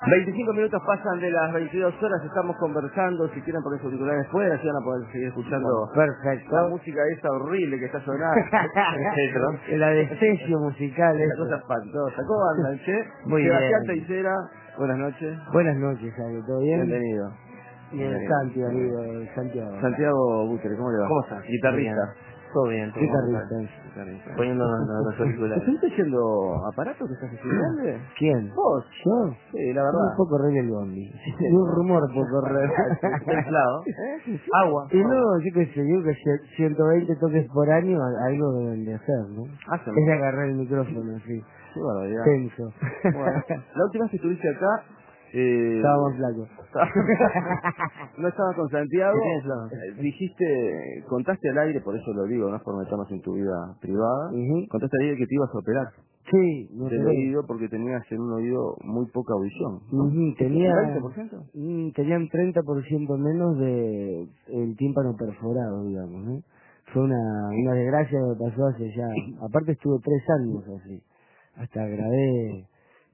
25 minutos pasan de las 22 horas, estamos conversando, si quieren poner sus auriculares fuera, si van a poder seguir escuchando Perfecto. la música esa horrible que está sonando. La despecio musical. Una cosa espantosa. ¿Cómo andan, che? Muy Sebastián bien. Teisera, buenas noches. Buenas noches, Ale, ¿todo bien? Bienvenido. Santi, amigo, Santiago. Santiago Bucher, ¿cómo le va? ¿Cómo estás? Guitarrista. Todo bien, todo Guitarrista. Guitarrista. Poniéndonos los auriculares. ¿Estás yendo aparato que estás estudiando? ¿Quién? ¿Vos? ¿Yo? Sí, la Un verdad. poco correr el bondi. Y un rumor por correr. Templado. Agua. Y no, yo qué sé, yo que 120 toques por año, algo deben de hacer, ¿no? Es de agarrar el micrófono, sí. Qué barbaridad. Tenso. Bueno, la última vez que estuviste acá, Estábamos flacos. no estabas con Santiago, Sí, claro. dijiste, contaste al aire, por eso lo digo, no es por meternos en tu vida privada, contaste al aire que te ibas a operar Sí, me del operé. oído porque tenías en un oído muy poca audición, ¿no? Tenía ¿20%? Tenían 30% menos de el tímpano perforado, digamos, ¿eh? Fue una desgracia que me pasó hace ya, aparte estuve 3 años así, hasta grabé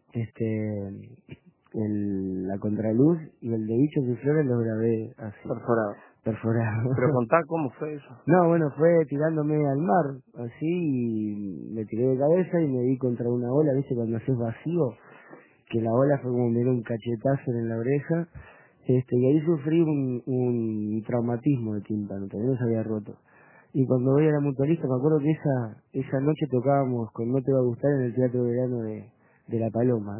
la contraluz y el de Bichos y Flores lo grabé así, perforado. Pero contá cómo fue eso. No, bueno, fue tirándome al mar, así, y me tiré de cabeza y me di contra una ola, ¿viste? Cuando haces vacío, que la ola fue como me dio un cachetazo en la oreja, y ahí sufrí un traumatismo de tímpano, también se había roto. Y cuando voy a la mutualista, me acuerdo que esa noche tocábamos con No Te Va a Gustar en el Teatro de Verano de La Paloma.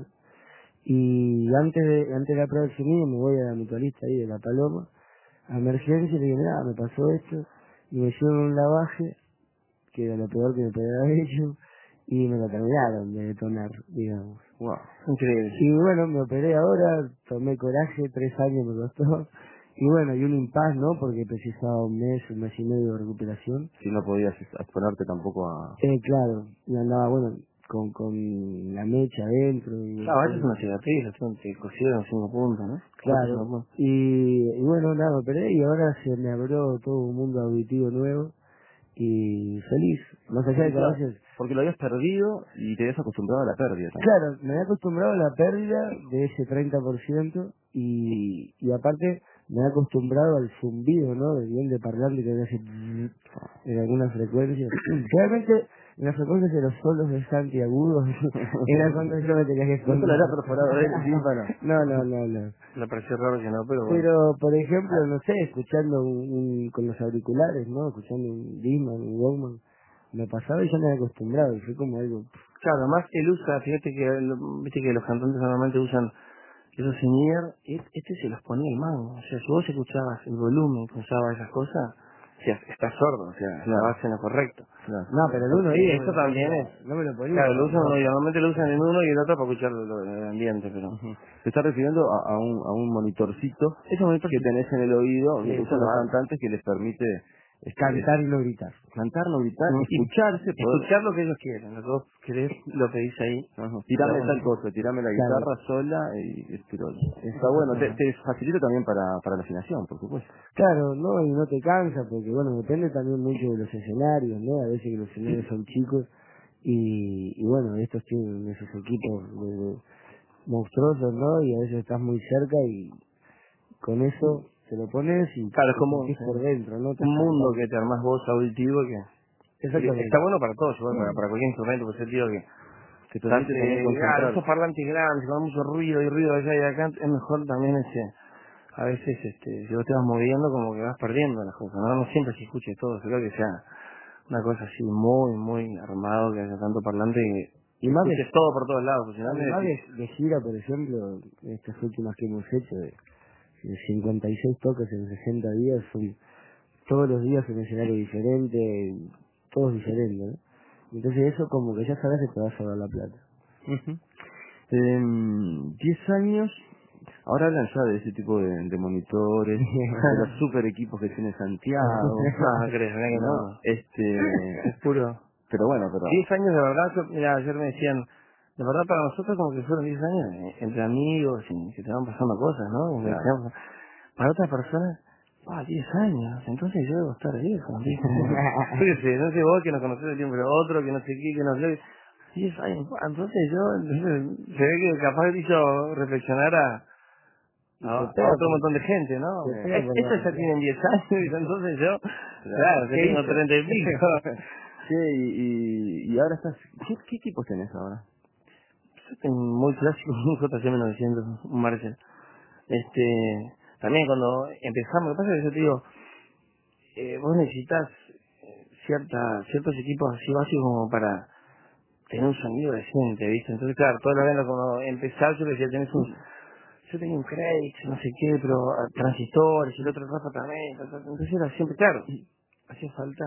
Y antes de la prueba del sonido me voy a la mutualista ahí de La Paloma, a emergencia, y le digo, mira, me pasó esto, y me hicieron un lavaje, que era lo peor que me podía haber hecho, y me lo terminaron de detonar, digamos. Wow. Increíble. Y bueno, me operé ahora, tomé coraje, 3 años me costó, y bueno, y un impas, ¿no? Porque precisaba un mes y medio de recuperación. Si no podías exponerte tampoco a... Claro, y andaba, bueno, con la mecha adentro. Claro, eso es una cicatriz, te cosieron 5 puntos, ¿no? Claro, y bueno, nada, me operé y ahora se me abrió todo un mundo auditivo nuevo y feliz, más allá de que a veces... Porque lo habías perdido y te habías acostumbrado a la pérdida también. Claro, me había acostumbrado a la pérdida de ese 30% y aparte me había acostumbrado al zumbido, ¿no? Del bien de parlante que hace en algunas frecuencias. Realmente en las frecuencias de los solos de Santi agudos era cuando yo me tenía que ¿No te esconder. lo había perforado el tímpano? No. Me pareció raro que no, pero bueno. Pero, por ejemplo, no sé, escuchando con los auriculares, ¿no? Escuchando un Discman, un Walkman, me pasaba y ya me había acostumbrado y fue como algo... Claro, además él usa, fíjate que viste que los cantantes normalmente usan esos in-ear, este se los ponía el mango. O sea, si vos escuchabas el volumen que usaba esas cosas, o sea, estás sordo, o sea, estabas en lo correcto. No, pero el uno Y esto también es. no me lo ponía. Claro, lo usan uno y normalmente lo usan en uno y el otro para escuchar el ambiente, pero... Te estás refiriendo a un monitorcito Ese monitor que tenés en el oído, Sí, que usan los cantantes, que les permite Cantar y no gritar. cantar, no gritar, y escucharse, poder... escuchar lo que ellos quieren. Lo que vos querés, lo pedís ahí. Tirame tal cosa, tirame la Claro. guitarra sola y está bueno, te facilita también para la afinación, por supuesto. Claro, no, y no te cansa, porque bueno, depende también mucho de los escenarios, ¿no? A veces que los escenarios son chicos y bueno, estos tienen esos equipos monstruosos, ¿no? Y a veces estás muy cerca y con eso te lo pones y Claro, es te como sentís por dentro, ¿no? un mundo que te armás vos auditivo que Exactamente. está bueno para todos, igual para cualquier instrumento, pues el tío que Te permite también concentrar. esos parlantes grandes, con mucho ruido y ruido allá y acá, es mejor también a veces si vos te vas moviendo como que vas perdiendo las cosas, no siempre se escuche todo, creo que sea una cosa así muy armado, que haya tanto parlante Y más escuches todo por todos lados, pues, si no además de gira, por ejemplo, estas últimas que hemos hecho de 56 toques en 60 días, son todos los días un escenario diferente, todos diferentes, ¿no? Entonces eso como que ya sabes que te vas a dar la plata. 10 años, ahora hablan ya de ese tipo de monitores, de los super equipos que tiene Santiago, no, crees, ¿verdad que ¿no? no? Es puro. Pero bueno, 10 años de verdad, mira, ayer me decían, de verdad para nosotros como que fueron 10 años, entre amigos, y que te van pasando cosas, ¿no? Como que claro. decíamos, para otras personas, 10 años, entonces yo debo estar viejo, ¿no? Yo qué sé, no sé vos que nos conocés el tiempo, pero otro que no sé qué, que no sé, 10 años. Entonces se ve que capaz te hizo reflexionar a otro montón de gente, ¿no? Estos ya tienen 10 años, y entonces yo, claro, que tengo 30 y pico. Sí, y ahora estás... ¿Qué equipos tenés ahora? Yo tengo muy clásico, un JC 900, un Marshall. También cuando empezamos, lo que pasa es que yo te digo, vos necesitas ciertos equipos así básicos como para tener un sonido decente, ¿viste? Entonces, claro, toda la vez cuando empezás yo le decía, yo tenía un Craig, no sé qué, pero transistores y el otro Rafa también, entonces era siempre, claro, hacía falta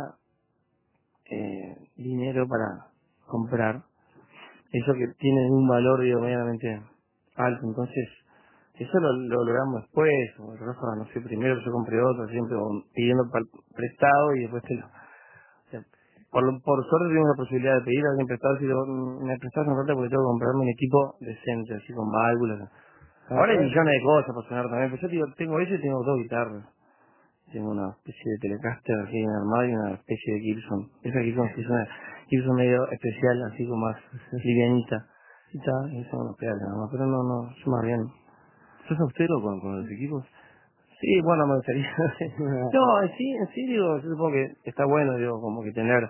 dinero para comprar eso que tiene un valor, digo, medianamente alto, entonces eso lo logramos después, o el Rafa, no sé, primero yo compré otro, siempre pidiendo prestado y después o sea, por suerte tengo la posibilidad de pedir a alguien prestado, si me prestas un rato porque tengo que comprarme un equipo decente, así con válvulas. Ahora hay millones de cosas para sonar también, pero yo tengo ese y tengo 2 guitarras. Tengo una especie de Telecaster aquí en el armario y una especie de Gibson. Esa Gibson sí es una Gibson medio especial, así como más livianita. Y está, y son unos pedales nada más, pero no, yo más bien. ¿Sos austero con los equipos? Sí, bueno, me gustaría. No, en sí digo, yo supongo que está bueno, digo, como que tener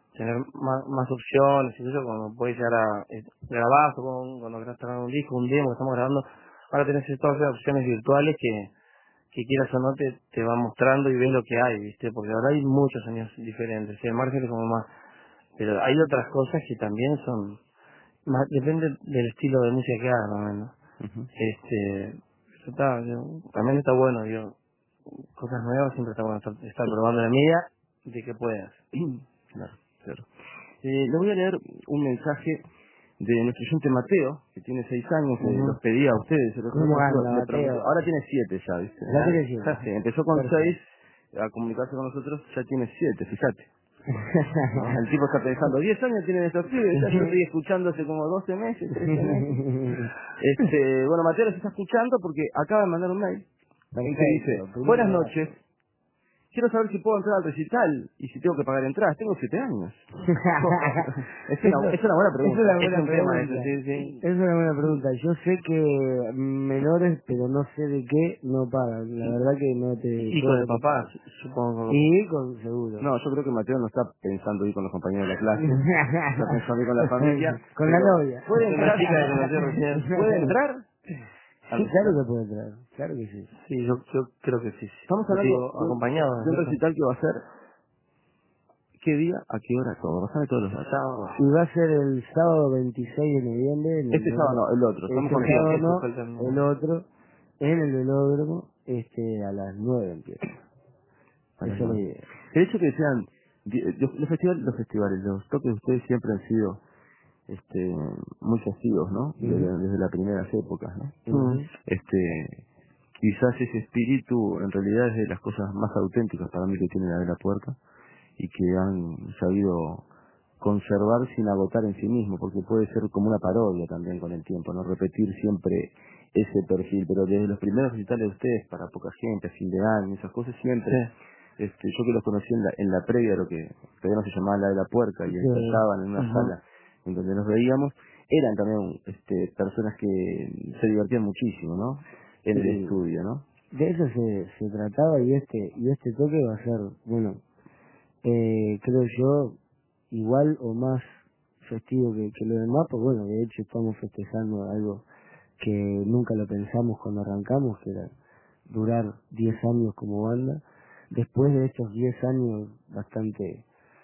más opciones, y eso cuando puedes llegar a grabar, cuando estás grabando un disco, un demo que estamos grabando, ahora tenés todas esas opciones virtuales que quieras o no te va mostrando y ves lo que hay, ¿viste? Porque ahora hay muchos sonidos diferentes, ¿sí? El margen es como más, pero hay otras cosas que también son más, depende del estilo de música que hagas, ¿no? Uh-huh. Eso también está bueno, digo, cosas nuevas siempre está bueno estar probando la medida de que puedas. Claro. Le voy a leer un mensaje de nuestro oyente Mateo, que tiene 6 años, que los pedía a ustedes. Mateo? Ahora tiene 7 ya, ¿viste? Ya tiene 7. Sí, empezó con 6 a comunicarse con nosotros, ya tiene 7, fíjate. ¿No? El tipo está pensando, 10 años tienen estos pibes, ya yo estoy escuchando hace como 12 meses, 13 meses. Bueno, Mateo los está escuchando porque acaba de mandar un mail en que dice, buenas noches, quiero saber si puedo entrar al recital y si tengo que pagar entradas. Tengo 7 años. Es una buena pregunta. Es un tema eso, sí. Es una buena pregunta. Yo sé que menores, pero no sé de qué, no pagan. La verdad que no te... Y con el papá, supongo. Y con seguro. No, yo creo que Mateo no está pensando ir con los compañeros de la clase. Está pensando ir con la familia. Con la novia. ¿Puede entrar? Una chica que conocí recién. ¿Puede entrar? Sí, claro que puede entrar. Claro que sí. Sí, yo creo que sí. Estamos hablando acompañado de un recital que va a ser... ¿Qué día? ¿A qué hora? Todo. Vas a ver todos los sábados. Y va a ser el sábado 26 de noviembre. Este sábado no, el otro. Estamos con el otro, en el velódromo, a las 9 empieza. Esa es la idea. El hecho que sean... Los festivales, los toques de ustedes siempre han sido muy festivos, ¿no? Desde las primeras épocas, ¿no? Quizás ese espíritu en realidad es de las cosas más auténticas para mí que tiene la puerta y que han sabido conservar sin agotar en sí mismo, porque puede ser como una parodia también con el tiempo, no repetir siempre ese perfil, pero desde los primeros recitales de ustedes para poca gente, a fin de año, esas cosas siempre, yo que los conocí en la previa de lo que todavía no se llamaba la de la puerca y estaban en una sala en donde nos veíamos, eran también personas que se divertían muchísimo, ¿no? En el estudio, ¿no? De eso se trataba y este toque va a ser, bueno, creo yo, igual o más festivo que lo demás, pues bueno, de hecho estamos festejando algo que nunca lo pensamos cuando arrancamos, que era durar 10 años como banda. Después de estos 10 años bastante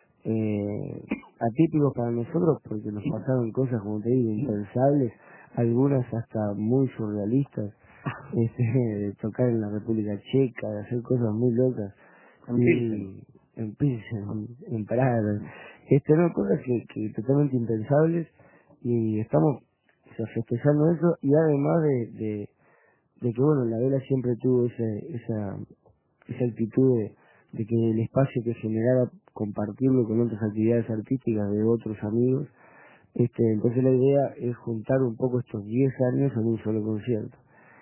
atípicos para nosotros, porque nos pasaron cosas, como te digo, impensables, algunas hasta muy surrealistas, de tocar en la República Checa, de hacer cosas muy locas, en Pilsen, en Praga, no, cosas que totalmente impensables, y estamos festejando eso, y además de que bueno, la vela siempre tuvo esa actitud de que el espacio que generara compartirlo con otras actividades artísticas de otros amigos. Entonces la idea es juntar un poco estos 10 años en un solo concierto.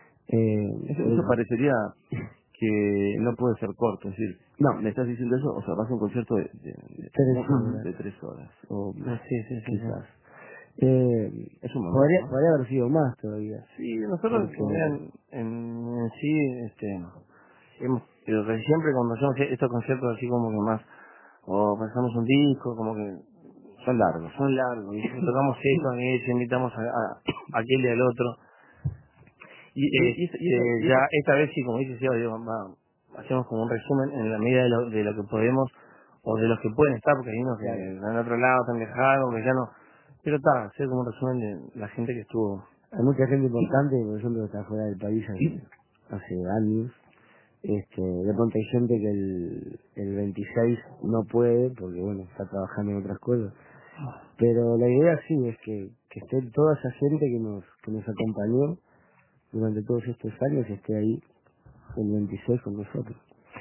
Eso parecería que no puede ser corto, es decir, no, me estás diciendo eso, o sea, vas a un concierto de 3 horas, o sí, quizás. Es un momento, podría haber sido más todavía. Sí, nosotros en sí, hemos, pero casi siempre cuando hacemos estos conciertos así como que más, o pasamos un disco, como que son largos, y tocamos esto, invitamos a aquel y al otro. Ya esta vez sí, como dice Seba, hacemos como un resumen en la medida de lo que podemos, o de los que pueden estar, porque hay unos que están en otro lado, están dejados, que ya no. Pero hacer como un resumen de la gente que estuvo. Hay mucha gente importante, por ejemplo, que está fuera del país hace años. De pronto hay gente que el 26 no puede, porque bueno, está trabajando en otras cosas. Pero la idea sí es que esté toda esa gente que nos acompañó durante todos estos años, esté ahí el 26 con nosotros.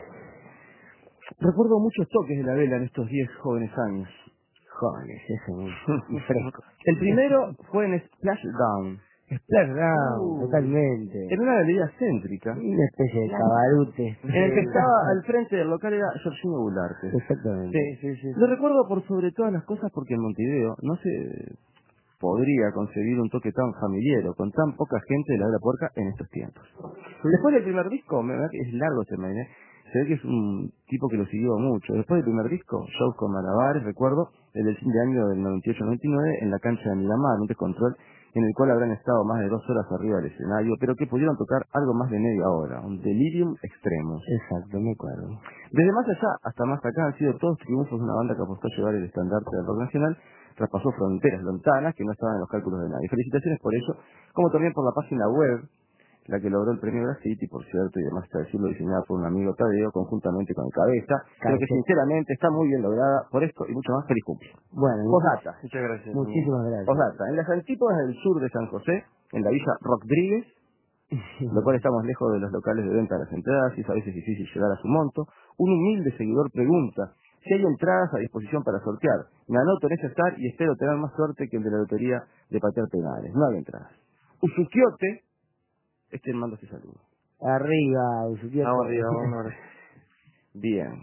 Recuerdo muchos toques de la vela en estos 10 jóvenes años. Jóvenes, eso muy fresco. El primero fue en Splashdown. Splashdown, totalmente. Era una galería céntrica. Una especie de cabarute. En el que estaba al frente del local era Georgino Goularte. Exactamente. Sí. Lo recuerdo por sobre todas las cosas porque en Montevideo no se podría concebir un toque tan familiar con tan poca gente de la Vela Puerca en estos tiempos. Después del primer disco, es largo este mail, se ve que es un tipo que lo siguió mucho. Después del primer disco, shows con Malabares, recuerdo, el fin de año del 98-99, en la cancha de Miramar, un descontrol, en el cual habrán estado más de 2 horas arriba del escenario, pero que pudieron tocar algo más de media hora, un delirium extremo. Exacto, me acuerdo. Desde más allá hasta más acá han sido todos triunfos de una banda que apostó a llevar el estandarte del rock nacional, traspasó fronteras lontanas que no estaban en los cálculos de nadie. Felicitaciones por ello, como también por la página web, la que logró el premio Graffiti, por cierto, y además está decirlo, diseñada por un amigo Tadeo, conjuntamente con el Cabeza, pero que sinceramente está muy bien lograda. Por esto y mucho más, feliz cumple. Bueno, Postdata. Muchas gracias. Muchísimas gracias. Postdata. En las antípodas del sur de San José, en la villa Rodríguez, lo cual estamos lejos de los locales de venta de las entradas y es a veces difícil llegar a su monto, un humilde seguidor pregunta si hay entradas a disposición para sortear. Me anoto en ese estar y espero tener más suerte que el de la lotería de patear penales. No hay entradas. Usuquiote, mando este saludo. Arriba, Usuquiote. Vamos arriba, vamos. Bien.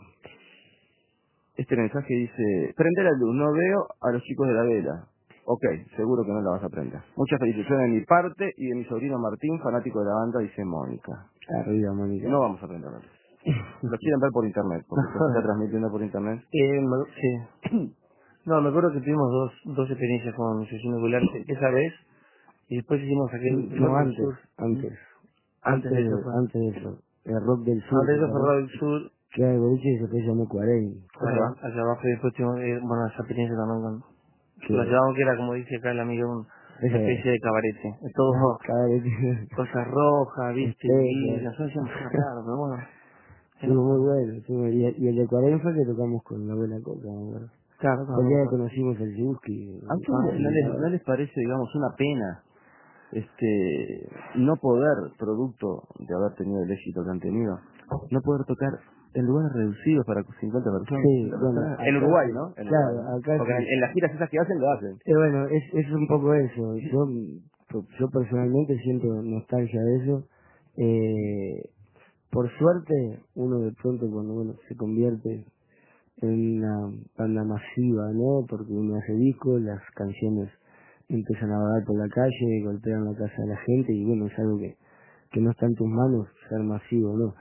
Este mensaje dice, prender la luz, no veo a los chicos de la vela. Ok, seguro que no la vas a prender. Muchas felicitaciones de mi parte y de mi sobrino Martín, fanático de la banda, dice Mónica. Arriba, Mónica. No vamos a prender la luz. Lo quieren ver por internet, porque se está transmitiendo por internet. Sí. No, me acuerdo que tuvimos dos experiencias con Georgino Goularte esa vez, y después hicimos aquel... No, antes de eso. El Rock del Sur. Antes de eso fue Rock del Sur. Que hay boliche que se llamó Cuarén. Allá abajo, y después tuvimos, esa experiencia también con... Lo llevamos que era, como dice acá el amigo, una especie de cabarete. Es todo cosas rojas, viste, y las cosas claro, pero bueno. Estuvo muy bueno. Y el de Cuarén fue que tocamos con la abuela Coca, ¿no? Claro. El día que conocimos el Yuski. ¿A ustedes no les parece, digamos, una pena no poder, producto de haber tenido el éxito que han tenido, no poder tocar en lugares reducidos para 50 personas? Sí, bueno, en Uruguay, ¿no? Claro, acá porque en las giras esas que hacen, lo hacen. Bueno, es un poco eso. Yo personalmente siento nostalgia de eso. Por suerte, uno de pronto cuando se convierte en una banda masiva, ¿no? Porque uno hace discos, las canciones empiezan a vagar por la calle, golpean la casa de la gente y bueno, es algo que no está en tus manos ser masivo, ¿no?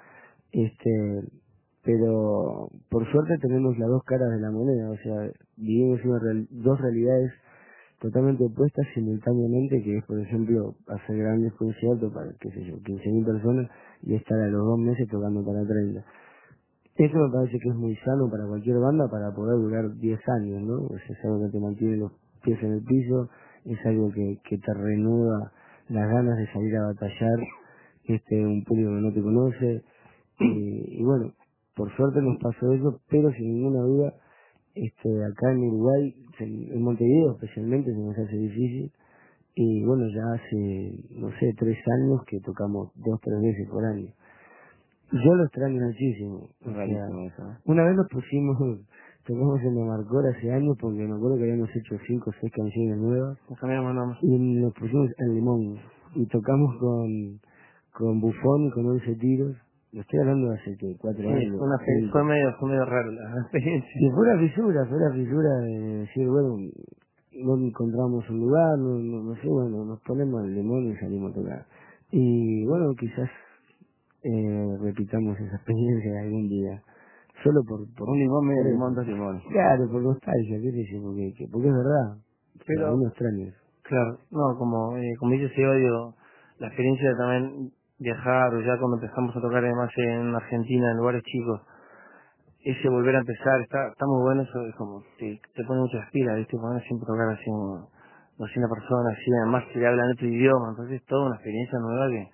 Pero por suerte tenemos las dos caras de la moneda, o sea, vivimos dos realidades totalmente opuestas simultáneamente, que es, por ejemplo, hacer grandes conciertos para, qué sé yo, 15.000 personas y estar a los 2 meses tocando para 30. Eso me parece que es muy sano para cualquier banda para poder durar 10 años, ¿no? O sea, es algo que te mantiene los pies en el piso, es algo que te renueva las ganas de salir a batallar, un público que no te conoce, y bueno, por suerte nos pasó eso, pero sin ninguna duda, acá en Uruguay, en Montevideo especialmente, se nos hace difícil, y bueno, ya hace, no sé, 3 años que tocamos 2-3 veces por año. Yo lo extraño muchísimo. O sea, una vez tocamos en Amarcor hace años porque me acuerdo que habíamos hecho 5 o 6 canciones nuevas. Y nos pusimos el Limón. Y tocamos con Bufón y con 11 tiros. Lo estoy hablando de hace 4 años. Fue medio raro la experiencia. Y fue una fisura de decir, bueno, no encontramos un lugar, no sé, bueno, nos ponemos el demonio y salimos a tocar. Y bueno, quizás repitamos esa experiencia algún día. Solo por Un limón, medio por limón, eso. 2 limones. Claro, por nostalgia, qué sé yo, porque es verdad. Pero, Uno extraña eso. claro, no, como dice Seba, digo, la experiencia de también viajar, o ya cuando empezamos a tocar además en Argentina, en lugares chicos, ese volver a empezar, está muy bueno, eso es como, te pone muchas pilas, ¿viste? Poner siempre tocar así, 200 personas, así, además que hablan otro idioma, entonces es toda una experiencia nueva que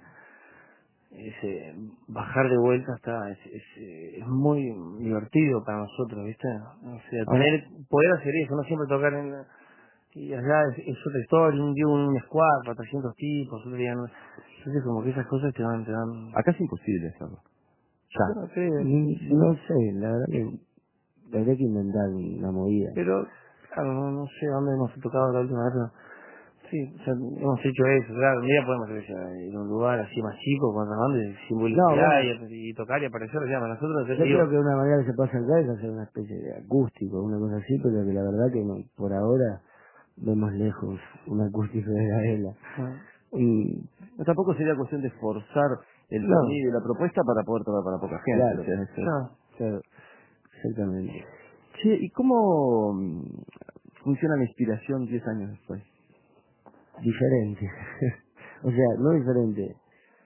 bajar de vuelta es muy divertido para nosotros, ¿viste? O sea, Ahora, poder hacer eso, no siempre tocar y allá es otra historia, un día un squad para 300 tipos, otro día no. Entonces como que esas cosas te dan. acá es imposible hacerlo. Ya. No, sí, No sé, la verdad que habría que inventar una movida. pero claro, no sé dónde hemos tocado la última vez, pero sí, o sea, hemos hecho eso, claro, un día podemos hacer eso, en un lugar así más chico, con las bandas, sin No, publicidad bueno, y tocar y aparecer, o sea, para nosotros, yo yo te digo, creo que una manera que se puede acercar es hacer una especie de acústico, una cosa así, pero que la verdad que no, por ahora vemos lejos un acústico de la vela. ah, Y, Tampoco sería cuestión de forzar el no, sonido y la propuesta para poder tocar para poca gente. claro, O sea, no, claro, exactamente. Che, ¿y cómo funciona la inspiración 10 años después? Diferente. O sea, no diferente.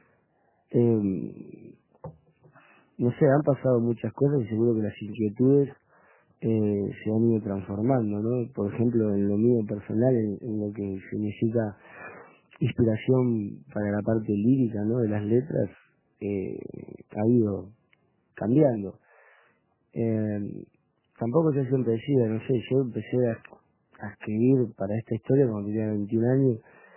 Eh, no sé, han pasado muchas cosas y seguro que las inquietudes se han ido transformando, ¿no? Por ejemplo, en lo mío personal, en lo que significa inspiración para la parte lírica, ¿no? De las letras, ha ido cambiando. Eh, tampoco yo siempre decía, no sé, yo empecé a escribir para esta historia cuando tenía 21 años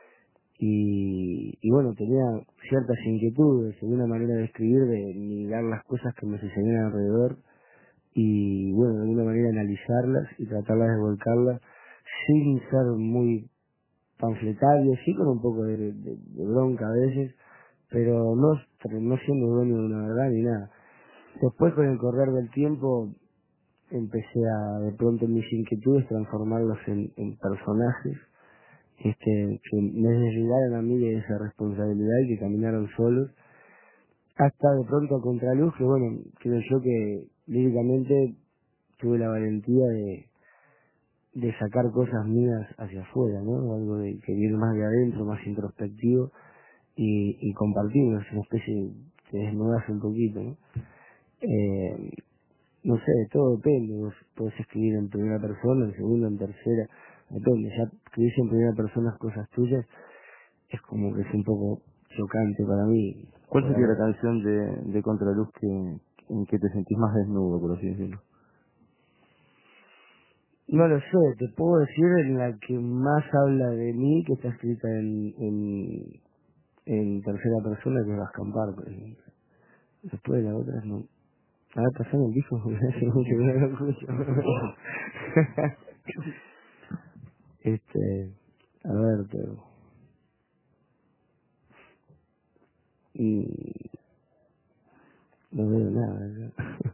y bueno, tenía ciertas inquietudes, una manera de escribir, de mirar las cosas que me sucedían alrededor y bueno, de alguna manera analizarlas y tratarlas de volcarlas sin ser muy panfletario, sí con un poco de bronca a veces, pero no siendo dueño de una verdad ni nada. Después con el correr del tiempo empecé a de pronto mis inquietudes transformarlos en personajes que me desligaron a mí de esa responsabilidad y que caminaron solos hasta de pronto a contraluz que bueno, creo yo que líricamente tuve la valentía de sacar cosas mías hacia afuera, ¿no? Algo de que ir más de adentro, más introspectivo y compartirlo, es una especie de desnudarse un poquito, ¿no? Eh, no sé, todo depende, vos podés escribir en primera persona, en segunda, en tercera, depende, ya escribís en primera persona cosas tuyas, es como que es un poco chocante para mí. ¿Cuál Por sería la ahora. canción de Contraluz en que te sentís más desnudo, por así decirlo? No lo sé, te puedo decir en la que más habla de mí, que está escrita en tercera persona, que es Vascampar, por ejemplo. Después de las otras no. A ver, pasame el disco, porque hace mucho que no lo escucho. A ver, pero... Y no veo nada. ¿No?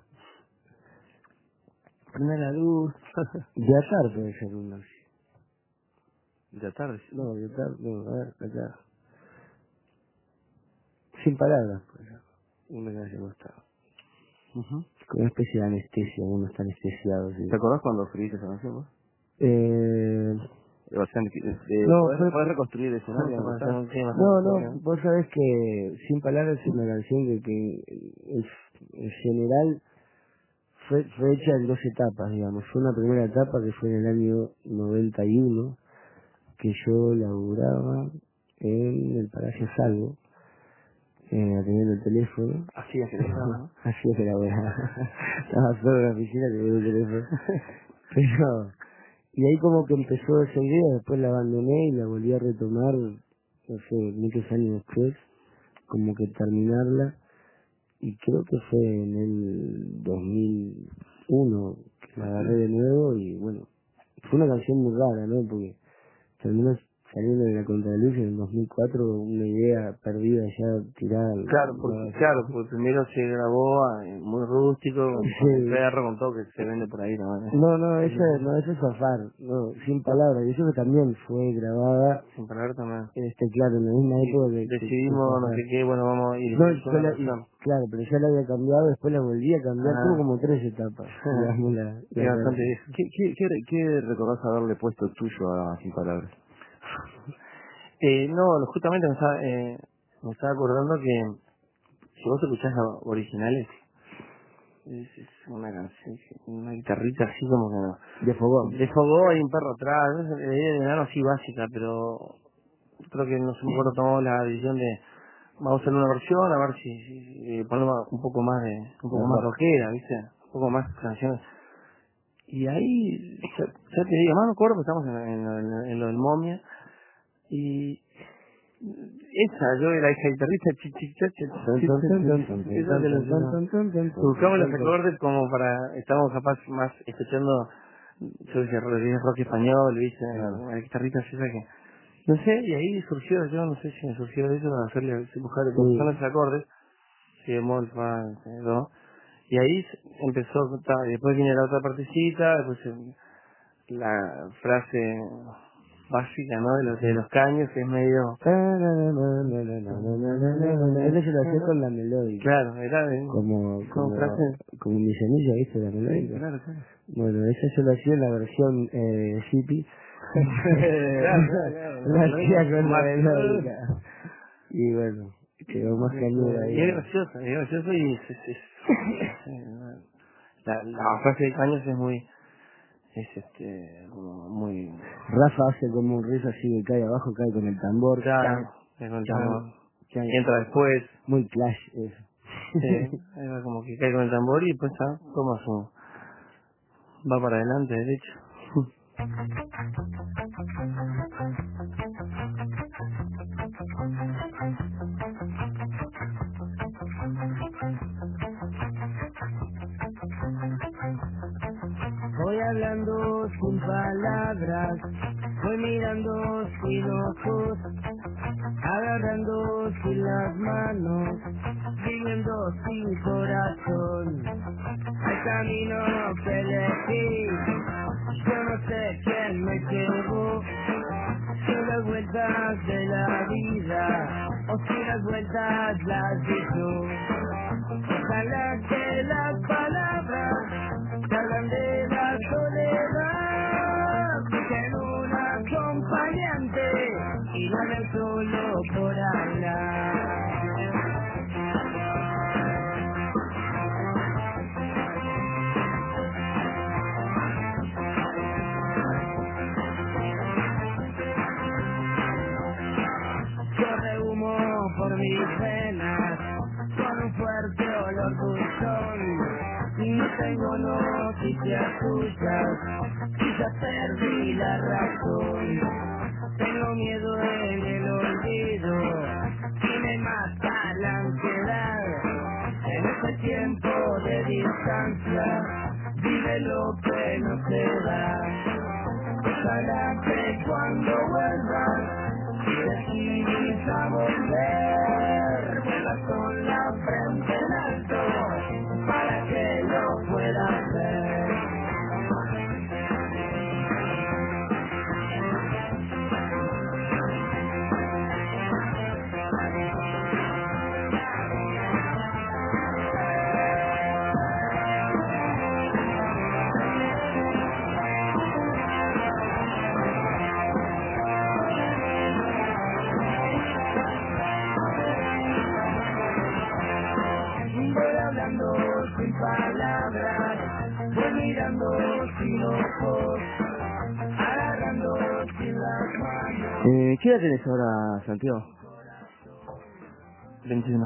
prende la luz, De atar puede ser una. De tarde. No, de atar, no, a ver, acá. Sin palabras, pues. Una que haya gustado. Ujú. Con una especie de anestesia, uno está anestesiado. ¿Sí? ¿Te acordás cuando escribiste esa canción vos? Eh, O sea, no, ¿podés reconstruir el escenario? ¿Me gustás? no, vos sabés que Sin Palabras es una canción en general fue hecha en dos etapas, digamos. Fue una primera etapa que fue en el año 91, que yo laburaba en el Palacio Salvo, atendiendo el teléfono. así es que ¿no? Así es que laburaba. Estaba solo en la oficina, tenía el teléfono. Pero, y ahí como que empezó esa idea, después la abandoné y la volví a retomar, no sé, muchos años después, como que terminarla, y creo que fue en el 2001 que la agarré de nuevo y bueno, fue una canción muy rara, ¿no? Porque terminó saliendo de la contraluz en el 2004, una idea perdida ya tirada. Claro, porque primero se grabó muy rústico, con el perro, con todo que se vende por ahí, ¿no? Eso es zafar, no, sin palabras, y eso que también fue grabada. Sin palabras también. Claro, en la misma época que decidimos, no sé qué, bueno, vamos a ir. Claro, pero ya la había cambiado, después la volví a cambiar, tuvo como 3 etapas. ¿Qué recordás haberle puesto tuyo a Sin Palabras? No, justamente me estaba acordando que si vos escuchás los originales, es una canción, una guitarrita así como que no. De fogón. De fogón, hay un perro atrás, la idea de verano sí básica, pero creo que no se me acuerdo, tomamos la decisión de vamos a hacer una versión, a ver si ponemos un poco más más rockera, ¿viste? Un poco más canciones. Y ahí, ya te digo, más me acuerdo que estamos en lo del Momia. Y yo era esa guitarrista, buscamos los acordes como para, estábamos capaz más escuchando, yo decía, rock español, ¿viste? La guitarrita esa que, no sé, y ahí surgió, yo no sé si me surgió de eso, buscar los acordes, si bemol, fa, do, y ahí empezó, después viene la otra partecita, después la frase básica, ¿no? De los caños, que es medio... Eso se lo hacía con la melódica. Claro, era como mi semilla, ¿viste? La melódica. Sí, claro. Bueno, esa yo lo hacía en la versión Zippy. La hacía con la melódica. Y bueno, quedó más cañuda ahí. Y es gracioso y la frase de caños es muy... como muy... Rafa hace como un riff así que cae abajo, cae con el tambor. Claro, con el tambor. Y entra después. Muy Clash eso. Sí, ahí va como que cae con el tambor y después toma va para adelante, derecho. Voy hablando sin palabras, voy mirando sin ojos, agarrando sin las manos, viviendo sin corazón. Hay camino que elegí, yo no sé quién me llevó, si las vueltas de la vida, o si las vueltas las di yo. Ojalá que las palabras salgan de la soledad, busquen un acompañante y no hagan solo por hablar. Corre humo por mis venas, con un fuerte olor dulzón. No tengo noticias tuyas, quizás perdí la razón. Tengo miedo en el olvido y me mata la ansiedad. En este tiempo de distancia, vive lo que no se da. Ojalá que cuando vuelvas, si decidís a volver, vuelvas con la frente en alto, para que lo puedas ver. Voy hablando sin palabras, voy mirando sin ojos, agarrando sin las manos. ¿Qué edad tenés ahora, Santiago? 21.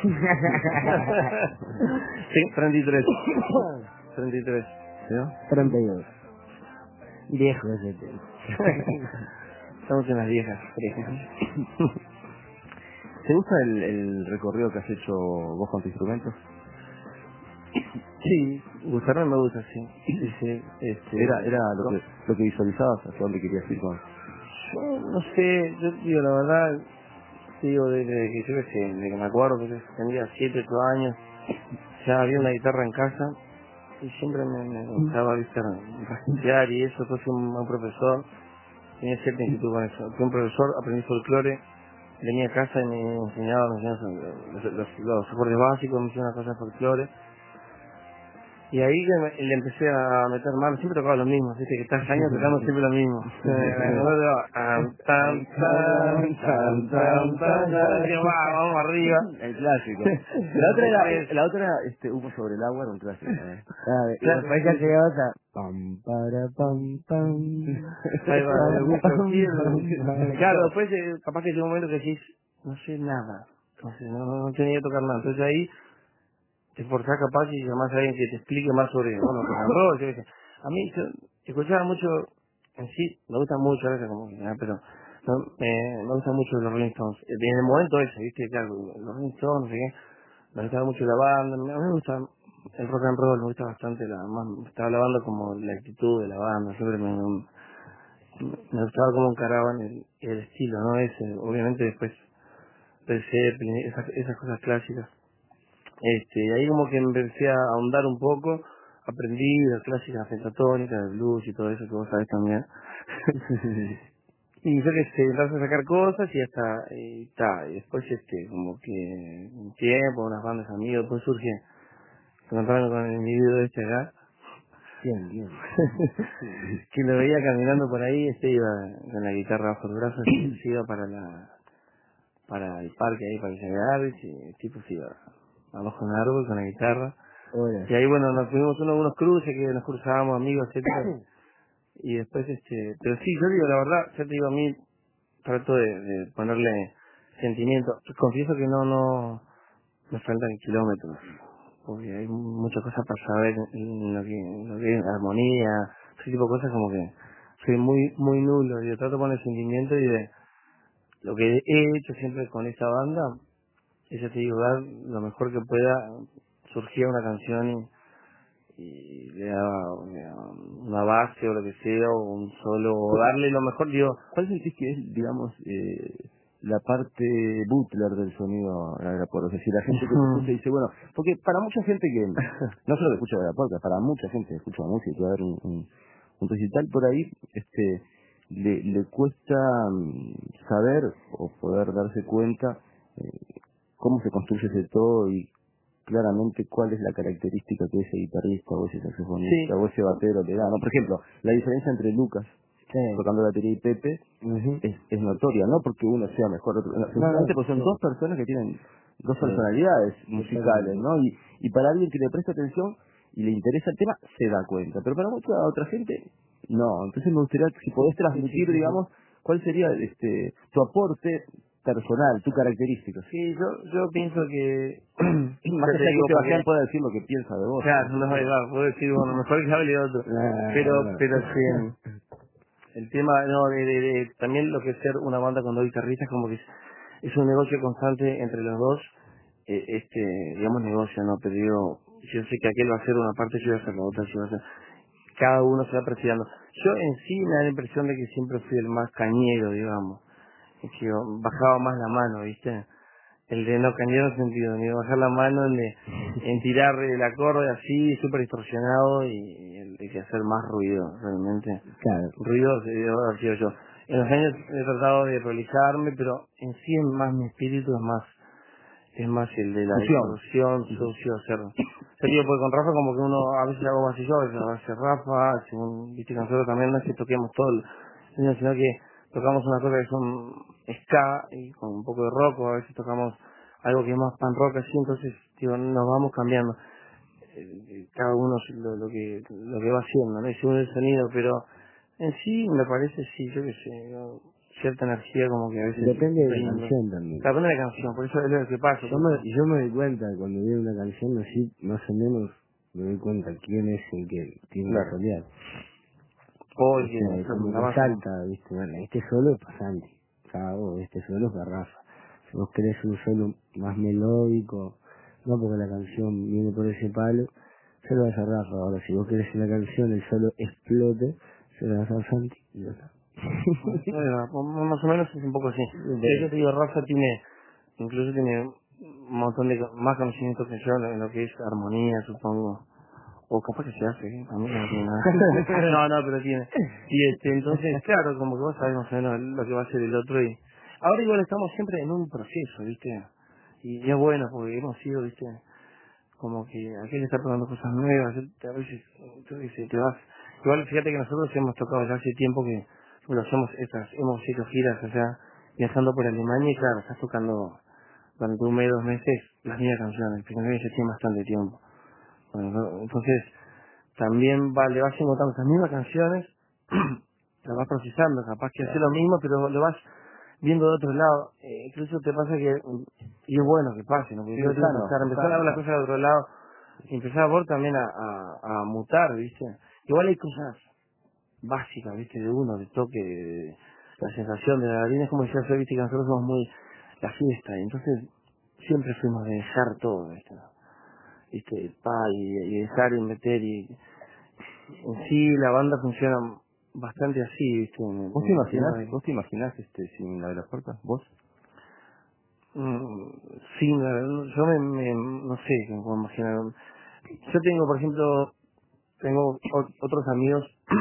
Sí, 33. 33. ¿No? 32. Viejo ese tema. Estamos en las viejas, por ejemplo. ¿Te gusta el recorrido que has hecho vos con tu instrumento? Sí, gustarme me gusta, sí. Sí. Era lo que visualizabas, hacia dónde querías ir con... No sé, yo digo la verdad, digo desde que yo qué sé, desde que me acuerdo que yo tendría 7, 8 años, ya había una guitarra en casa y siempre me gustaba, viste, rasquetear y eso. Entonces un profesor, tenía cierta inquietud con eso. Fui un profesor, aprendí folclore, venía a casa y me enseñaba los acordes básicos, me enseñaba cosas de folclore. Y ahí le empecé a meter mano, siempre tocaba lo mismo, ¿viste? Que estás años tocando siempre lo mismo. Vamos arriba. El clásico. La otra era Humo sobre el agua, era un clásico. Y después ya llegabas a pam para pam pam. Ahí va, claro, después capaz que llega un momento que decís, no sé nada, entonces no tenía que tocar nada. Entonces ahí te esforzás capaz y llamás a alguien que te explique más sobre, bueno, rock and roll, yo qué sé. A mí, yo escuchaba mucho, en sí, me gusta mucho, a veces como que, pero no, me gusta mucho los Rolling Stones. Desde el momento ese, viste, claro, los Rolling Stones, no sé qué, me gustaba mucho la banda, a mí me gusta el rock and roll, me gusta bastante, más estaba la banda como la actitud de la banda, siempre me gustaba cómo encaraban el estilo, ¿no? Ese, obviamente después de Zeppelin, esas cosas clásicas. Y ahí como que empecé a ahondar un poco, aprendí las clásicas pentatónicas, el blues y todo eso que vos sabés también. Y yo que sé, empecé a sacar cosas y hasta, y después como que un tiempo, unas bandas amigos, después surge, se encontraron con el individuo acá, Bien. que lo veía caminando por ahí, iba con la guitarra bajo el brazo, se iba para el parque ahí, para llegar, y el tipo se iba abajo en un árbol con la guitarra. Hola. Y ahí, bueno, nos tuvimos unos cruces que nos cruzábamos amigos, etcétera. Y después, pero sí, yo digo, la verdad, ya te digo, a mí trato de ponerle sentimiento. Confieso que no me faltan kilómetros, porque hay muchas cosas para saber en lo que es armonía, ese tipo de cosas, como que soy muy nulo. Yo trato de poner sentimiento y de lo que he hecho siempre con esta banda, es, ya te digo, dar lo mejor que pueda. Surgía una canción y le daba una base o lo que sea, o un solo, o darle lo mejor, digo. ¿Cuál sentís que es, digamos, la parte butler del sonido de la porca? Es decir, la gente que te escucha dice, bueno, porque para mucha gente que, no solo que escucha la porca, para mucha gente que escucha música y que va a ver un recital por ahí, le cuesta saber o poder darse cuenta cómo se construye ese todo y claramente cuál es la característica que ese guitarrista o ese saxofonista o ese batero le da, ¿no? Por ejemplo, la diferencia entre Lucas tocando batería y Pepe es notoria, no porque uno sea mejor, simplemente porque son dos personas que tienen dos personalidades musicales, ¿no? Y para alguien que le presta atención y le interesa el tema, se da cuenta, pero para mucha otra gente, no. Entonces me gustaría, si podés transmitir, digamos, cuál sería tu aporte personal, tu característica. Sí, yo pienso que más allá de que Sebastián pueda decir lo que piensa de vos. Claro, no, puedo decir, bueno, mejor que hable otro. Pero sí, el tema, no, de también lo que es ser una banda con dos guitarristas, como que es un negocio constante entre los dos, digamos negocio, ¿no? Pero yo sé que aquel va a hacer una parte, yo voy a hacer la otra, yo voy a hacer, cada uno se va presionando. Yo en sí me da la impresión de que siempre fui el más cañero, digamos, es que bajaba más la mano, ¿viste? El de no cañero sentido, ni de bajar la mano, en tirar el acorde así, súper distorsionado, y el de hacer más ruido, realmente. Claro. Ruido debo haber sido yo. En los años he tratado de realizarme, pero en sí es más mi espíritu, es más el de la distorsión, sucio, hacer. Yo digo, porque con Rafa como que uno a veces hago más y yo, a veces hace Rafa, según, viste, que nosotros también no es que toquemos todo sino que tocamos una cosa que son ska y con un poco de rock, o a veces tocamos algo que es más pan rock así, entonces digo, nos vamos cambiando. Cada uno lo que va haciendo, ¿no? Y según el sonido, pero en sí me parece, sí, yo qué sé, cierta energía como que a veces... Depende de la canción también. Depende de la canción, por eso es lo que pasa. Yo me doy cuenta cuando veo una canción así, más o menos me doy cuenta quién es el que tiene que solear. Oye, como que salta, ¿viste? Bueno, este solo es para Santi, este solo es para Rafa. Si vos querés un solo más melódico, no porque la canción viene por ese palo, se lo vas a Rafa. Ahora, si vos querés que la canción, el solo explote, se lo vas a Santi y ya está. Más o menos es un poco así. Pero yo te digo, Rafa incluso tiene un montón de más conocimientos que yo en lo que es armonía, supongo. O capaz que se hace, a mí no tiene nada. No, pero tiene. Y entonces, claro, como que vos sabés más o menos lo que va a hacer el otro. Y ahora igual estamos siempre en un proceso, ¿viste? Y es bueno porque hemos sido, ¿viste? Como que aquel está probando cosas nuevas, a veces te vas. Igual fíjate que nosotros hemos tocado ya hace tiempo que lo hacemos hemos hecho giras, o sea, viajando por Alemania y claro, estás tocando durante un mes, 2 meses las mismas canciones, que también se tiene bastante tiempo. Bueno, entonces también le vas encontrando esas mismas canciones, las vas procesando, capaz que hace lo mismo, pero lo vas viendo de otro lado. Incluso te pasa que, y es bueno que pase, ¿no? Porque yo empezar a ver las cosas de otro lado, y empezar a ver también a mutar, ¿viste? Igual hay cosas básicas, ¿viste? De uno, de toque, de la sensación de la harina, es como decía yo, ¿viste? Que nosotros somos muy la fiesta, y entonces siempre fuimos de dejar todo, ¿viste? Y dejar y meter, y en sí la banda funciona bastante así, ¿viste? ¿Vos te imaginás sin la de las puertas? ¿Vos? Sí, yo no sé qué me puedo imaginar. Yo tengo, por ejemplo, otros amigos,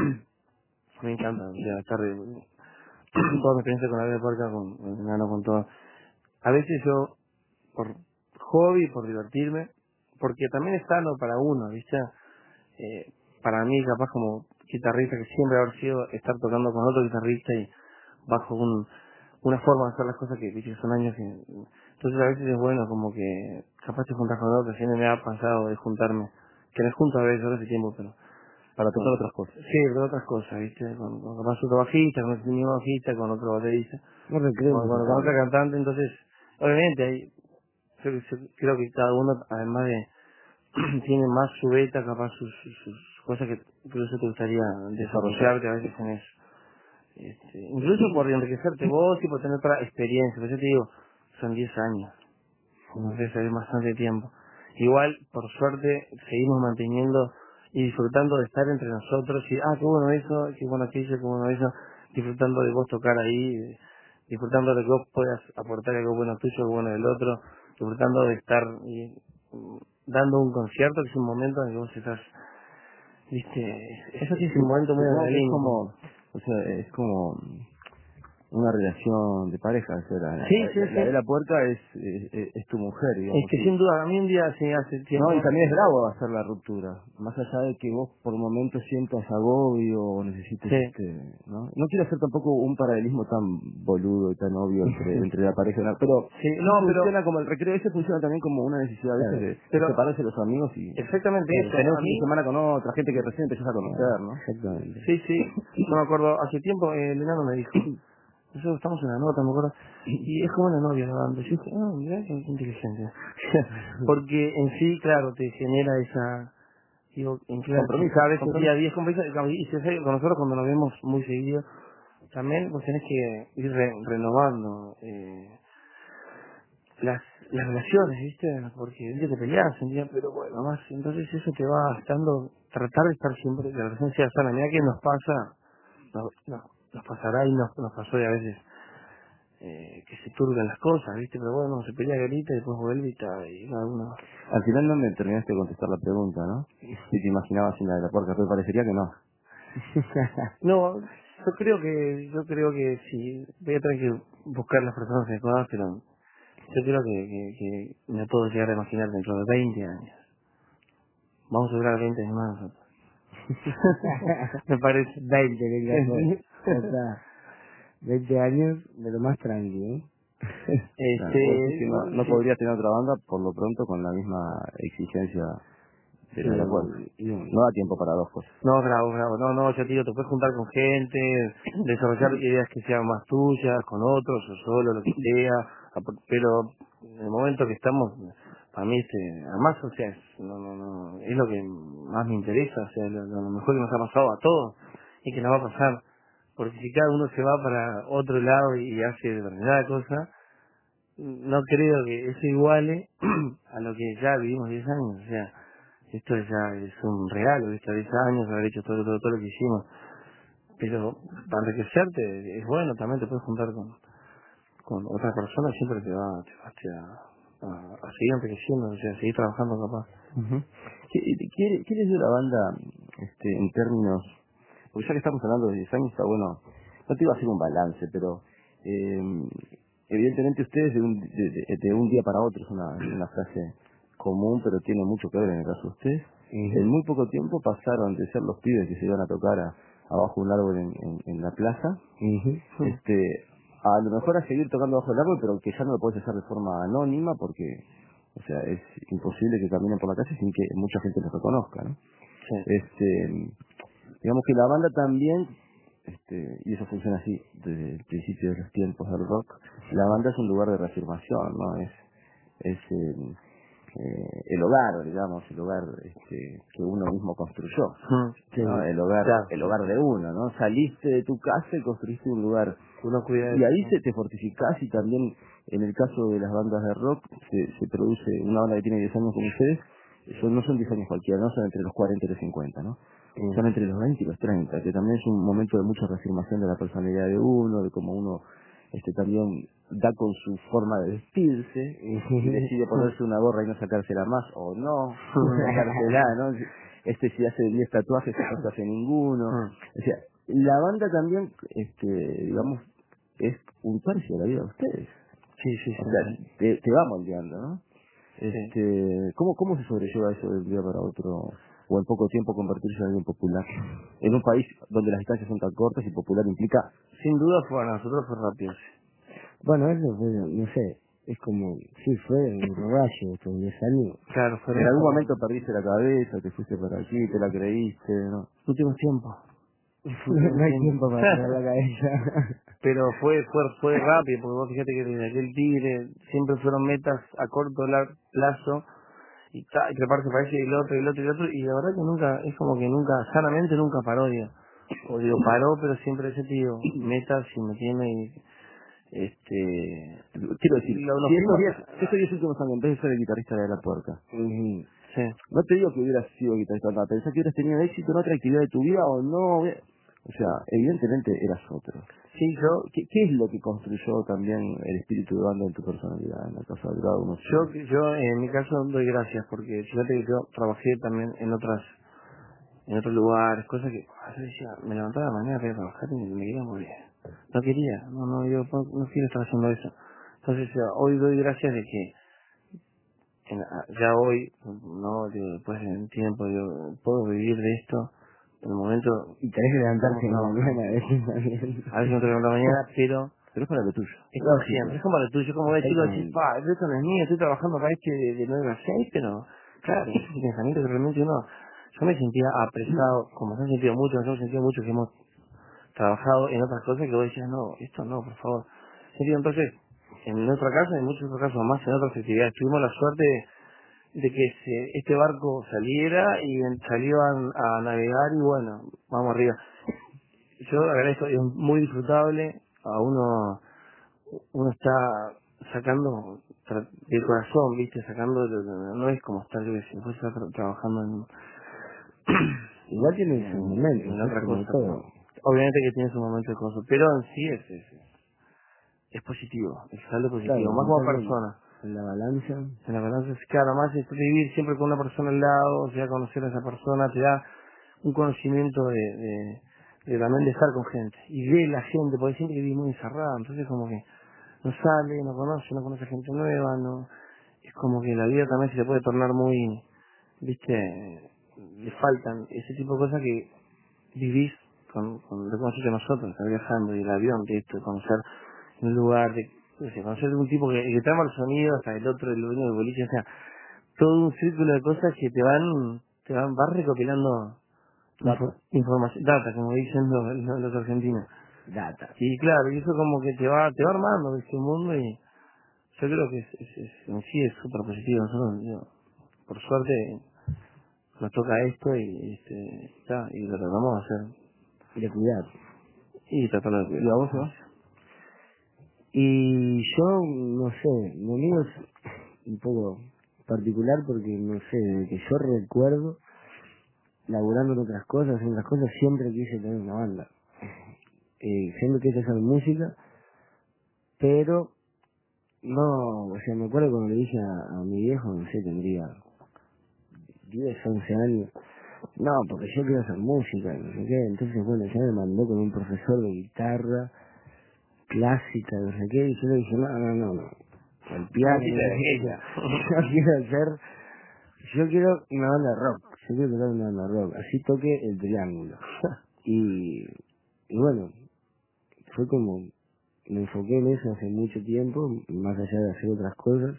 me encanta, o sea, estar toda mi experiencia con la vida puerca, con el enano, con todo. A veces yo, por hobby, por divertirme, porque también es sano para uno, ¿viste? Para mí, capaz como guitarrista, que siempre haber sido estar tocando con otro guitarrista y bajo una forma de hacer las cosas que, ¿viste? Son años que... Entonces a veces es bueno como que capaz te juntas con otros, siempre me ha pasado de juntarme, que me junto a veces ahora hace tiempo, pero para tocar otras cosas. Sí, pero otras cosas, ¿viste? Con capaz otro bajista, con otro mismo bajista, con otro baterista, con otra cantante, entonces, obviamente, yo creo que cada uno, además de, tiene más su beta, capaz sus cosas que incluso te gustaría desarrollarte a veces en eso. Incluso por enriquecerte vos y por tener otra experiencia, pero yo te digo, son 10 años, entonces es bastante tiempo. Igual, por suerte, seguimos manteniendo y disfrutando de estar entre nosotros y, qué bueno eso, qué bueno aquello, qué bueno eso, disfrutando de vos tocar ahí, disfrutando de que vos puedas aportar algo bueno tuyo, algo bueno del otro, disfrutando de estar dando un concierto, que es un momento en que vos estás, viste, eso sí es un momento muy adrenalínico. Es como una relación de pareja, o sea, la de la puerca es tu mujer, digamos. Es que sin duda, a mí un día se hace tiempo... No, y también es bravo hacer la ruptura, más allá de que vos por momentos sientas agobio o necesites, ¿no? No quiero hacer tampoco un paralelismo tan boludo y tan obvio entre la pareja y pero funciona como el recreo, ese funciona también como una necesidad a veces de separarse de los amigos y... Exactamente eso. Tener un fin de semana con otra gente que recién empezás a conocer, ¿no? Exactamente. Sí, no me acuerdo, hace tiempo el enano me dijo... Nosotros estamos en la nota, me acuerdo, y es como una novia grabando. Yo dije, mirá qué inteligente. Porque en sí, claro, te genera esa, digo, en claro, compromiso, sabes que día a día es compromiso, y se hace con nosotros cuando nos vemos muy seguido, también vos tenés que ir renovando las relaciones, ¿viste? Porque un día te peleas, un día, pero bueno, más, entonces eso te va gastando, tratar de estar siempre, que la relación sea sana. Mira que nos pasa, nos pasará y nos pasó de a veces que se turban las cosas, ¿viste? Pero bueno, se pelea Garita y después vuelve y cada uno... Al final no me terminaste de contestar la pregunta, ¿no? Si te imaginabas sin la de la puerca, pero parecería que no. No, yo creo que sí, voy a tener que buscar las personas adecuadas, pero yo creo que me puedo llegar a imaginar dentro de 20 años. Vamos a durar 20 años más nosotros. Me parece. 20, venga, ya está. 20 años de lo más tranquilo, no podría tener otra banda por lo pronto con la misma exigencia de la puerta. No da tiempo para dos cosas. No, bravo. No, ya te digo, te puedes juntar con gente, desarrollar ideas que sean más tuyas, con otros, o solo, lo que sea, pero en el momento que estamos, para mí, además, o sea, es lo que más me interesa, o sea, lo mejor que nos ha pasado a todos, y que nos va a pasar, porque si cada uno se va para otro lado y hace determinada cosa, no creo que eso iguale a lo que ya vivimos 10 años, o sea, esto ya es un regalo, ¿viste? 10 años, haber hecho todo lo que hicimos. pero para enriquecerte es bueno, también te puedes juntar con otras personas, siempre te va a seguir enriqueciendo, o sea, a seguir trabajando capaz. ¿Qué les dio la banda en términos, porque ya que estamos hablando de 10 años, está bueno, no te iba a hacer un balance, pero evidentemente ustedes de un día para otro, es una frase común, pero tiene mucho que ver en el caso de ustedes. En muy poco tiempo pasaron de ser los pibes que se iban a tocar abajo de un árbol en la plaza, a lo mejor a seguir tocando bajo el árbol, pero que ya no lo puedes hacer de forma anónima porque, o sea, es imposible que caminen por la calle sin que mucha gente los reconozca, ¿no? Sí. Digamos que la banda también, y eso funciona así desde el principio de los tiempos del rock, la banda es un lugar de reafirmación, ¿no? Es el hogar, digamos, el hogar que uno mismo construyó, ¿no? El hogar de uno, ¿no? Saliste de tu casa y construiste un lugar. Uno cuida Y ahí te fortificás, y también en el caso de las bandas de rock se produce una banda que tiene 10 años como ustedes, no son 10 años cualquiera, no son entre los 40 y los 50, ¿no? Son entre los 20 y los 30, que también es un momento de mucha reafirmación de la personalidad de uno, de cómo uno también da con su forma de vestirse, y decide ponerse una gorra y no sacársela más, o no, sacársela, ¿no? Si hace 10 tatuajes, no se hace ninguno. O sea, la banda también, digamos, es un tercio de la vida de ustedes. Sí. O sea, te va moldeando, ¿no? ¿Cómo se sobrelleva eso de un día para otro, o en poco tiempo convertirse en alguien popular? En un país donde las distancias son tan cortas y popular implica... Sin duda para nosotros fue rápido. Bueno, eso fue, no sé, es como, sí, fue un rodaje estos 10 años. Claro, fue En algún momento perdiste la cabeza, te fuiste para aquí, te la creíste, ¿no? últimos tiempos. No hay tiempo para tirar la cabeza. Pero fue rápido, porque vos fíjate que desde aquel Tigre siempre fueron metas a corto plazo, y treparse para ese y el otro, y la verdad que nunca, es como que nunca, sanamente nunca paró, digo. O digo, paró, pero siempre ese tío, metas y me tiene, quiero decir, si estos 10 últimos años, en vez de ser el guitarrista de La Puerta, sí. no te digo que hubieras sido guitarrista, no, pensás que hubieras tenido éxito en otra actividad de tu vida o no, o sea, evidentemente eras otro. Sí, ¿Qué es lo que construyó también el espíritu de banda en tu personalidad, en la casa de cada uno? Yo en mi caso doy gracias, porque fíjate que yo trabajé también en otros lugares, cosas que yo decía, me levantaba de la mañana para ir a trabajar y me quería morir. No quería, yo no quiero estar haciendo eso. Entonces hoy doy gracias de que ya hoy, no, después de un tiempo, yo puedo vivir de esto en el momento. Y tenés que levantarte en la mañana a veces también. A veces no te levanto en la mañana, pero es para lo tuyo. Es como siempre, es como lo tuyo, como decirlo así, esto no es mío, estoy trabajando para de 9 a 6, pero claro, es un pensamiento que realmente yo me sentía apresado, como se han sentido muchos, nos hemos sentido muchos que hemos trabajado en otras cosas que vos decías, no, esto no, por favor. Entonces, en nuestra casa, en muchos otros casos más, en otras actividades, tuvimos la suerte de que este barco saliera y salió a navegar y bueno, vamos arriba. Yo agradezco, es muy disfrutable, a uno está sacando del corazón, viste, sacando, no es como estar, yo que sé, vos estás trabajando en igual tiene sus momentos, en otra cosa, todo. Obviamente que tiene su momento de cosas, pero en sí es positivo, es algo positivo, claro, más como persona. En la balanza. En la balanza es claro, más es vivir siempre con una persona al lado, o sea, conocer a esa persona te da un conocimiento de también de estar con gente y de la gente, porque siempre vive muy encerrada, entonces como que no sale, no conoce gente nueva, no, es como que la vida también se le puede tornar muy, viste, le faltan ese tipo de cosas que vivís con lo que hemos hecho nosotros, estar viajando y el avión, de esto, conocer un lugar, conocer de un tipo que trama el sonido hasta el otro, el dueño del boliche, o sea, todo un círculo de cosas que vas recopilando información, data, como dicen los argentinos. Data. Y claro, y eso como que te va armando de este mundo, y yo creo que en sí es súper positivo. Nosotros, por suerte, nos toca esto y lo tratamos de hacer. Y de cuidar. Y tratarlo de cuidar. ¿Y a vos, Sebas? Y yo, no sé, lo mío es un poco particular porque, no sé, desde que yo recuerdo, laburando en otras cosas, siempre quise tener una banda. siempre quise hacer música, pero no, o sea, me acuerdo cuando le dije a mi viejo, no sé, tendría 10, 11 años, no, porque yo quiero hacer música, no sé qué, entonces bueno, ya me mandó con un profesor de guitarra clásica, no sé qué, y yo le dije, no, el piano, yo quiero una banda de rock, yo quiero tocar una banda de rock, así toque el triángulo. y bueno, fue como, me enfoqué en eso hace mucho tiempo, más allá de hacer otras cosas,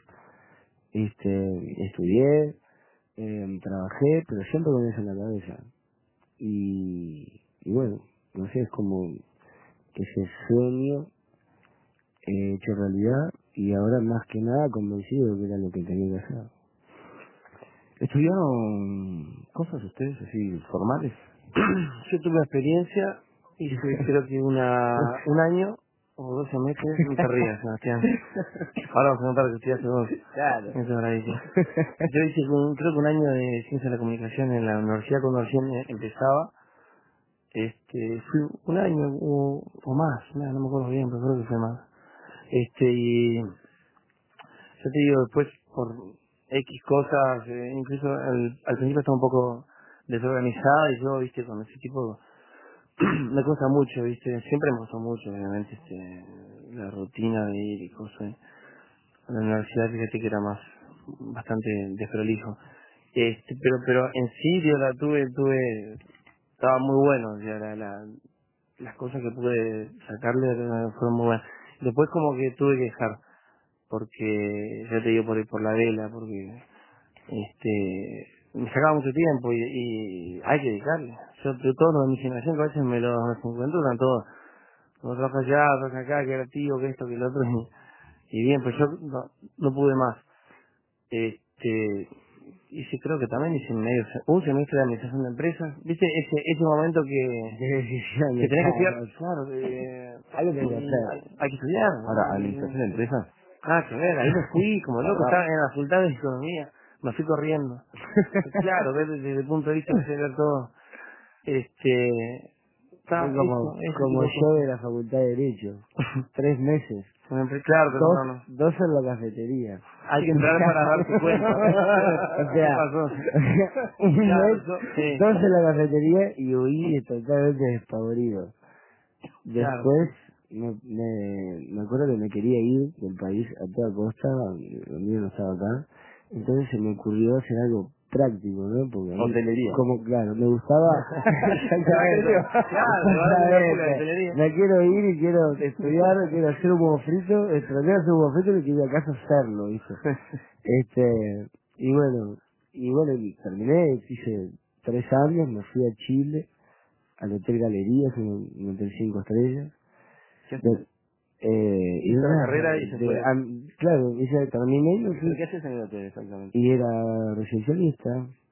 estudié, trabajé, pero siempre con eso en la cabeza. Y bueno, no sé, es como que ese sueño hecho realidad y ahora más que nada convencido de que era lo que tenía que hacer. ¿Estudiaron cosas ustedes así formales? Yo tuve experiencia, hice creo que un año o 12 meses, no te rías, Sebastián. Ahora vamos a contar que estudiaste vos. Claro. Eso ahora dice. Yo hice creo que un año de Ciencia de la Comunicación en la universidad cuando recién empezaba. Fui un año o más, no me acuerdo bien, pero creo que fue más. Y yo te digo, después por X cosas, incluso al principio estaba un poco desorganizada y yo, viste, con ese tipo me cuesta mucho, viste, siempre me costó mucho, obviamente, la rutina de ir y cosas. A la universidad, fíjate que era bastante desprolijo. Pero en sí yo la estaba muy bueno, o sea, las cosas que pude sacarle fueron muy buenas. Después como que tuve que dejar, porque ya te digo por la vela, porque me sacaba mucho tiempo y hay que dedicarle. Yo todos los de mi generación que a veces me encuentro, están todos, como trabaja allá, trabaja acá, que era tío, que esto, que lo otro, y bien, pues yo no pude más. Hice, creo que también hice un semestre de administración de empresas. ¿Viste ese momento que tenés que estudiar? Claro, Algo tengo que hacer. hay que estudiar. Ahora, administración de empresas. Que ver, ahí me fui como loco, estaba en la facultad de economía, me fui corriendo. Claro, desde el punto de vista de ver todo. Fue como yo de la facultad de Derecho. 3 meses. Claro, pero no. 2 en la cafetería. Hay que entrar para darte cuenta. O sea, ¿Qué pasó? un Claro, mes, sí. 2 en la cafetería y huí totalmente despavorido. Después me acuerdo que me quería ir del país a toda costa, lo mío no estaba acá. Entonces se me ocurrió hacer algo práctico, ¿no? Porque a mí, Hotelería. como, claro, me gustaba. Claro, me quiero ir y quiero estudiar, quiero hacer un huevo frito, extrañar hacer un huevo frito y quiero ir a casa a hacerlo, ¿viste? Y bueno, y terminé, hice 3 años, me fui a Chile, al Hotel Galerías, un hotel 5 estrellas. Hizo la carrera y se fue. Claro, terminé y me fui. ¿Pero qué haces en el hotel exactamente? Y era recepcionista.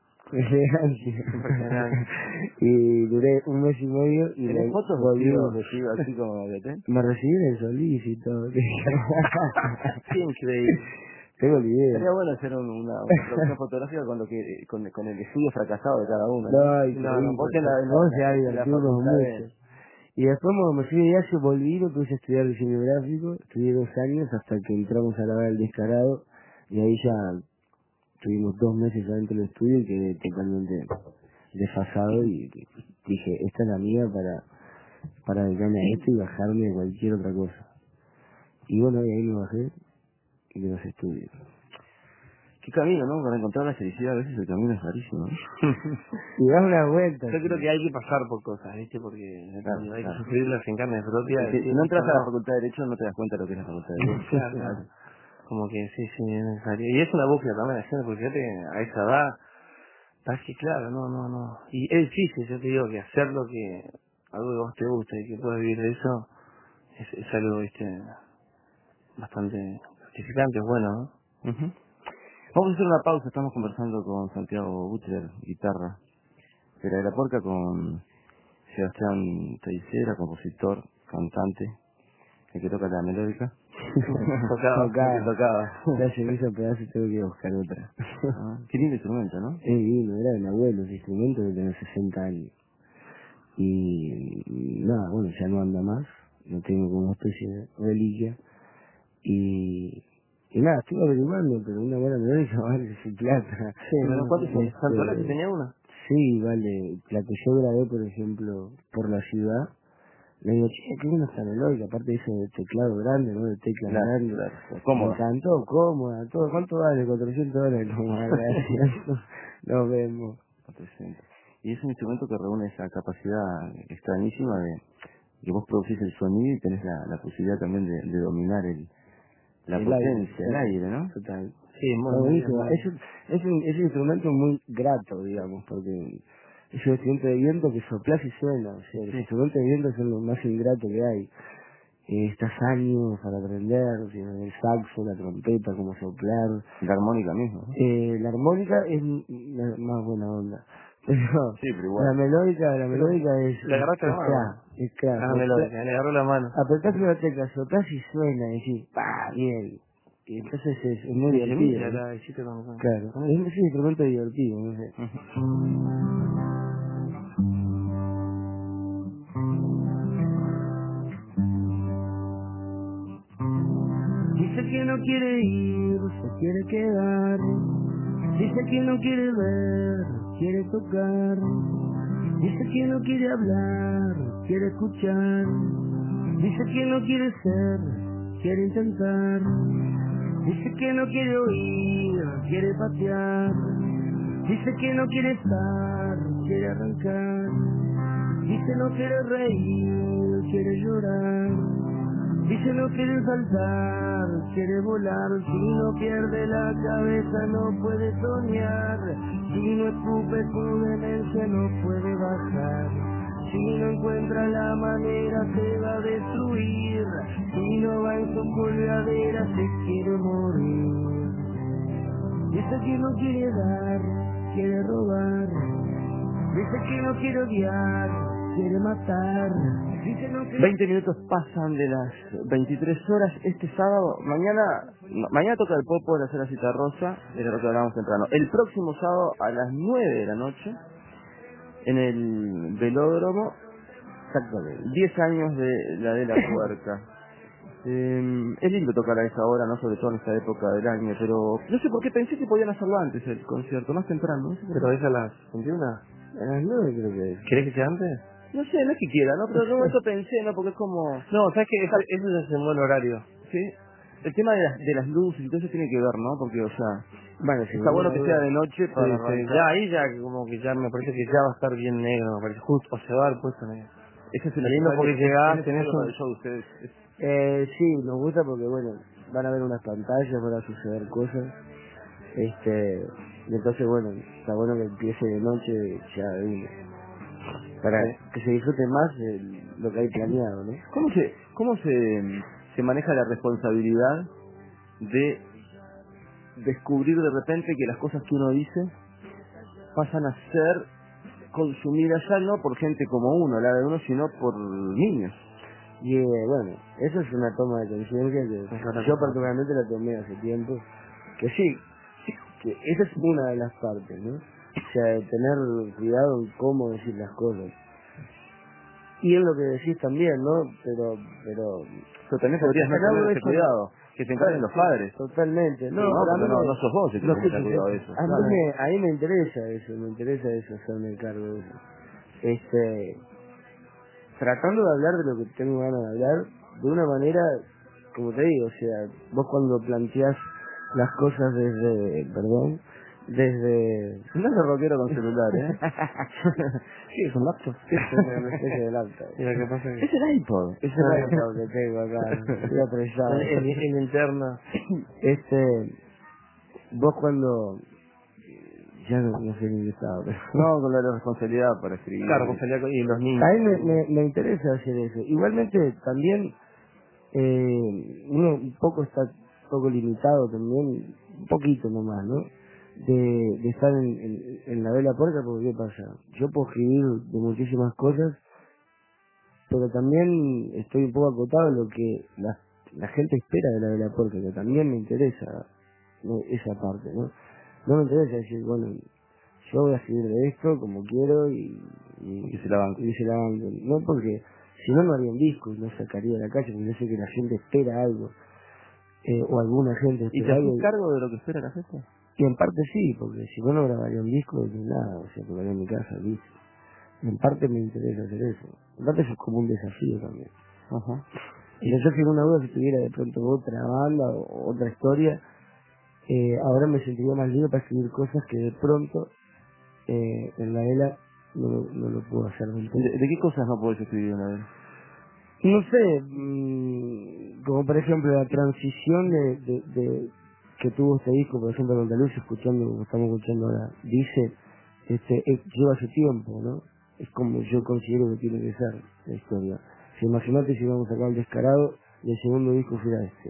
Y duré un mes y medio y ¿Tenés fotos vestidos así como de hotel? me recibí en el Solís y todo. Qué increíble. Tengo la idea. Sería bueno hacer una producción fotográfica con el estudio fracasado de cada uno. Vos se ha divertido mucho. Y después cuando me fui de viaje volví, me puse a estudiar diseño gráfico, estudié 2 años hasta que entramos a la hora del descarado y ahí ya tuvimos 2 meses adentro del estudio y quedé totalmente desfasado y dije, esta es la mía para dedicarme a esto y bajarme de cualquier otra cosa. Y bueno, y ahí me bajé de los estudios. Qué camino, ¿no? Para encontrar la felicidad a veces el camino es rarísimo, ¿no? Y das una vuelta. Yo creo que hay que pasar por cosas, ¿viste? Porque hay que sufrirlas en carne propia. Si no entras a la facultad de Derecho no te das cuenta de lo que es la facultad de Derecho. Claro. Como que sí, es necesario. Y es una búsqueda también la gente, porque fíjate, a esa edad, estás que claro, no. Y es difícil, yo te digo, que hacer lo que algo que a vos te gusta y que puedas vivir de eso, es algo, viste, bastante gratificante, es bueno, ¿no? Vamos a hacer una pausa, estamos conversando con Santiago Butler, guitarra, de la Porca, con Sebastián Teisera, compositor, cantante, el que toca la melódica. Tocaba. Ya se me hizo pedazo y tengo que buscar otra. Qué lindo instrumento, ¿no? Es lindo, era de mi abuelo, ese instrumento de tener 60 años. y nada, bueno, ya no anda más, no tengo como una especie de reliquia, y nada, estoy averiguando, pero una buena melódica vale su plata. Sí, bueno, ¿cuántos son? ¿Santola que tenía una? Sí, vale, la que yo grabé, por ejemplo, por la ciudad, le digo, che, qué buena esta melódica, aparte de ese teclado grande, ¿no? De tecla grande. Claro. Me Cómoda. encantó, cómoda, todo. ¿Cuánto vale? $400. No, gracias. Nos vemos. 400. Y es un instrumento que reúne esa capacidad extrañísima de que vos producís el sonido y tenés la posibilidad también de dominar la El potencia, el aire, aire, ¿no? total. Sí, Está muy buenísimo. bien. Es un instrumento muy grato, digamos, porque es un instrumento de viento que soplás y suena. O sea, los instrumentos de viento son lo más ingrato que hay. Estás años para aprender, o sea, el saxo, la trompeta, cómo soplar. La armónica mismo, ¿no? La armónica es la más buena onda. Pero Sí, pero igual. la melódica es Le agarraste la mano. es crack. La melódica, le agarró la mano. Apretás una tecla, soplás y suena, y decís, ¡pah! Bien. Y entonces es muy Sí, divertido. ya ¿no? la hiciste con... Claro, es un instrumento divertido, no sé. Dice que no quiere ir, se quiere quedar. Dice que no quiere ver, quiere tocar. Dice que no quiere hablar, quiere escuchar. Dice que no quiere ser, quiere intentar. Dice que no quiere oír, quiere patear. Dice que no quiere estar, quiere arrancar. Dice no quiere reír, quiere llorar. Dice no quiere saltar, quiere volar. Si no pierde la cabeza no puede soñar. Si no escupe su demencia no puede bajar. Si no encuentra la manera se va a destruir. Si no va en su colgadera se quiere morir. Dice que no quiere dar, quiere robar. Dice que no quiere odiar, quiere matar. Dice no quiere... 20 minutos pasan de las 23 horas este sábado. Mañana toca el Popo de la Cita Rosa, de lo que hablamos temprano. El próximo sábado a las 9 de la noche, en el velódromo, exactamente, 10 años de la Puerta. Es lindo tocar a esa hora, no sobre todo en esta época del año, pero no sé por qué pensé que podían hacerlo antes el concierto, más temprano. No sé por qué. ¿Pero es a las 21? A las 9 creo que es. ¿Querés que sea antes? No sé, no es que quiera, ¿no? Pero en un momento pensé, ¿no? Porque es como... No, ¿sabes qué? Eso ya es un buen horario. Sí. El tema de las luces y todo eso tiene que ver, ¿no? Porque, o sea, Bueno, si está bueno que sea de noche para Sí, arrancar. ya ahí ya como que ya me parece que ya va a estar bien negro, me parece justo, o se va a dar puesto negro. Ese es el Lindo porque llegás, es tenés para un... el show de ustedes. Sí, nos gusta porque, bueno, van a ver unas pantallas, van a suceder cosas. Y entonces, bueno, está bueno que empiece de noche ya de una. Para Sí. que se disfrute más de lo que hay planeado, ¿no? ¿Cómo se maneja la responsabilidad de descubrir de repente que las cosas que uno dice pasan a ser consumidas ya no por gente como uno, la de uno, sino por niños? Y bueno, eso es una toma de conciencia que yo particularmente la tomé hace tiempo. Que sí, que esa es una de las partes, ¿no? O sea, de tener cuidado en cómo decir las cosas. Y en lo que decís también, ¿no? Pero También podrías no tener ese cuidado, que se encarguen los padres. Totalmente. No, porque no sos vos el que tiene que tener cuidado de eso. A mí me interesa eso, hacerme cargo de eso. Tratando de hablar de lo que tengo ganas de hablar, de una manera, como te digo, o sea, vos cuando planteás las cosas desde... No es rockero con celular, ¿eh? Sí, es un laptop. Es una especie de laptop. Y lo que pasa es que... Es el iPod. Es el laptop que tengo acá, estoy apresado. En interno. Vos cuando... Ya no sé ni qué estaba, pero... No, con la responsabilidad para escribir. Claro, con salía y los niños. A mí me interesa hacer eso. Igualmente, también, uno un poco está limitado también, un poquito nomás, ¿no? De estar en la vela puerca, porque ¿qué pasa? Yo puedo escribir de muchísimas cosas, pero también estoy un poco acotado en lo que la gente espera de la vela puerca, que también me interesa, ¿no? Esa parte, ¿no? No me interesa decir, bueno, yo voy a escribir de esto como quiero y que se la banquen. No, porque si no, no haría un disco y no sacaría a la calle, porque yo sé que la gente espera algo, o alguna gente ¿Y te espera algo. haces cargo de lo que espera la gente? Y en parte sí, porque si no grabaría un disco, ni nada, o sea, tocaría en mi casa, ¿viste? En parte me interesa hacer eso. En parte es como un desafío también. Ajá. Y yo tengo una duda, si tuviera de pronto otra banda o otra historia, ahora me sentiría más libre para escribir cosas que de pronto en la ELA no lo puedo hacer del todo. ¿De qué cosas no podés escribir una vez? No sé, como por ejemplo la transición de que tuvo este disco, por ejemplo, con Taluz, escuchando, como estamos escuchando ahora, dice, lleva su tiempo, ¿no? Es como yo considero que tiene que ser la historia. Si imagínate si vamos a sacar el Descarado y el segundo disco fuera este.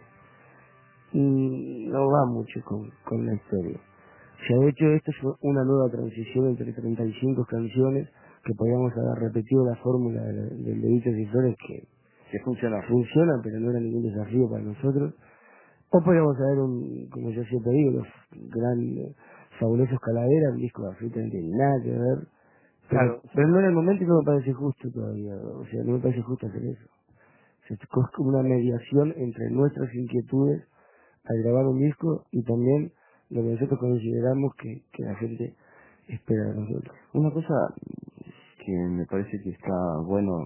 Y no va mucho con la historia. Se ha hecho esto es una nueva transición entre 35 canciones que podríamos haber repetido la fórmula del de Bichos y Flores que funciona, pero no era ningún desafío para nosotros. O podríamos haber como yo siempre digo, los fabulosos Calaveras, un disco absolutamente nada que ver. Pero no en el momento y no me parece justo todavía, o sea, no me parece justo hacer eso. O sea, es como una mediación entre nuestras inquietudes al grabar un disco y también lo que nosotros consideramos que la gente espera de nosotros. Una cosa que me parece que está bueno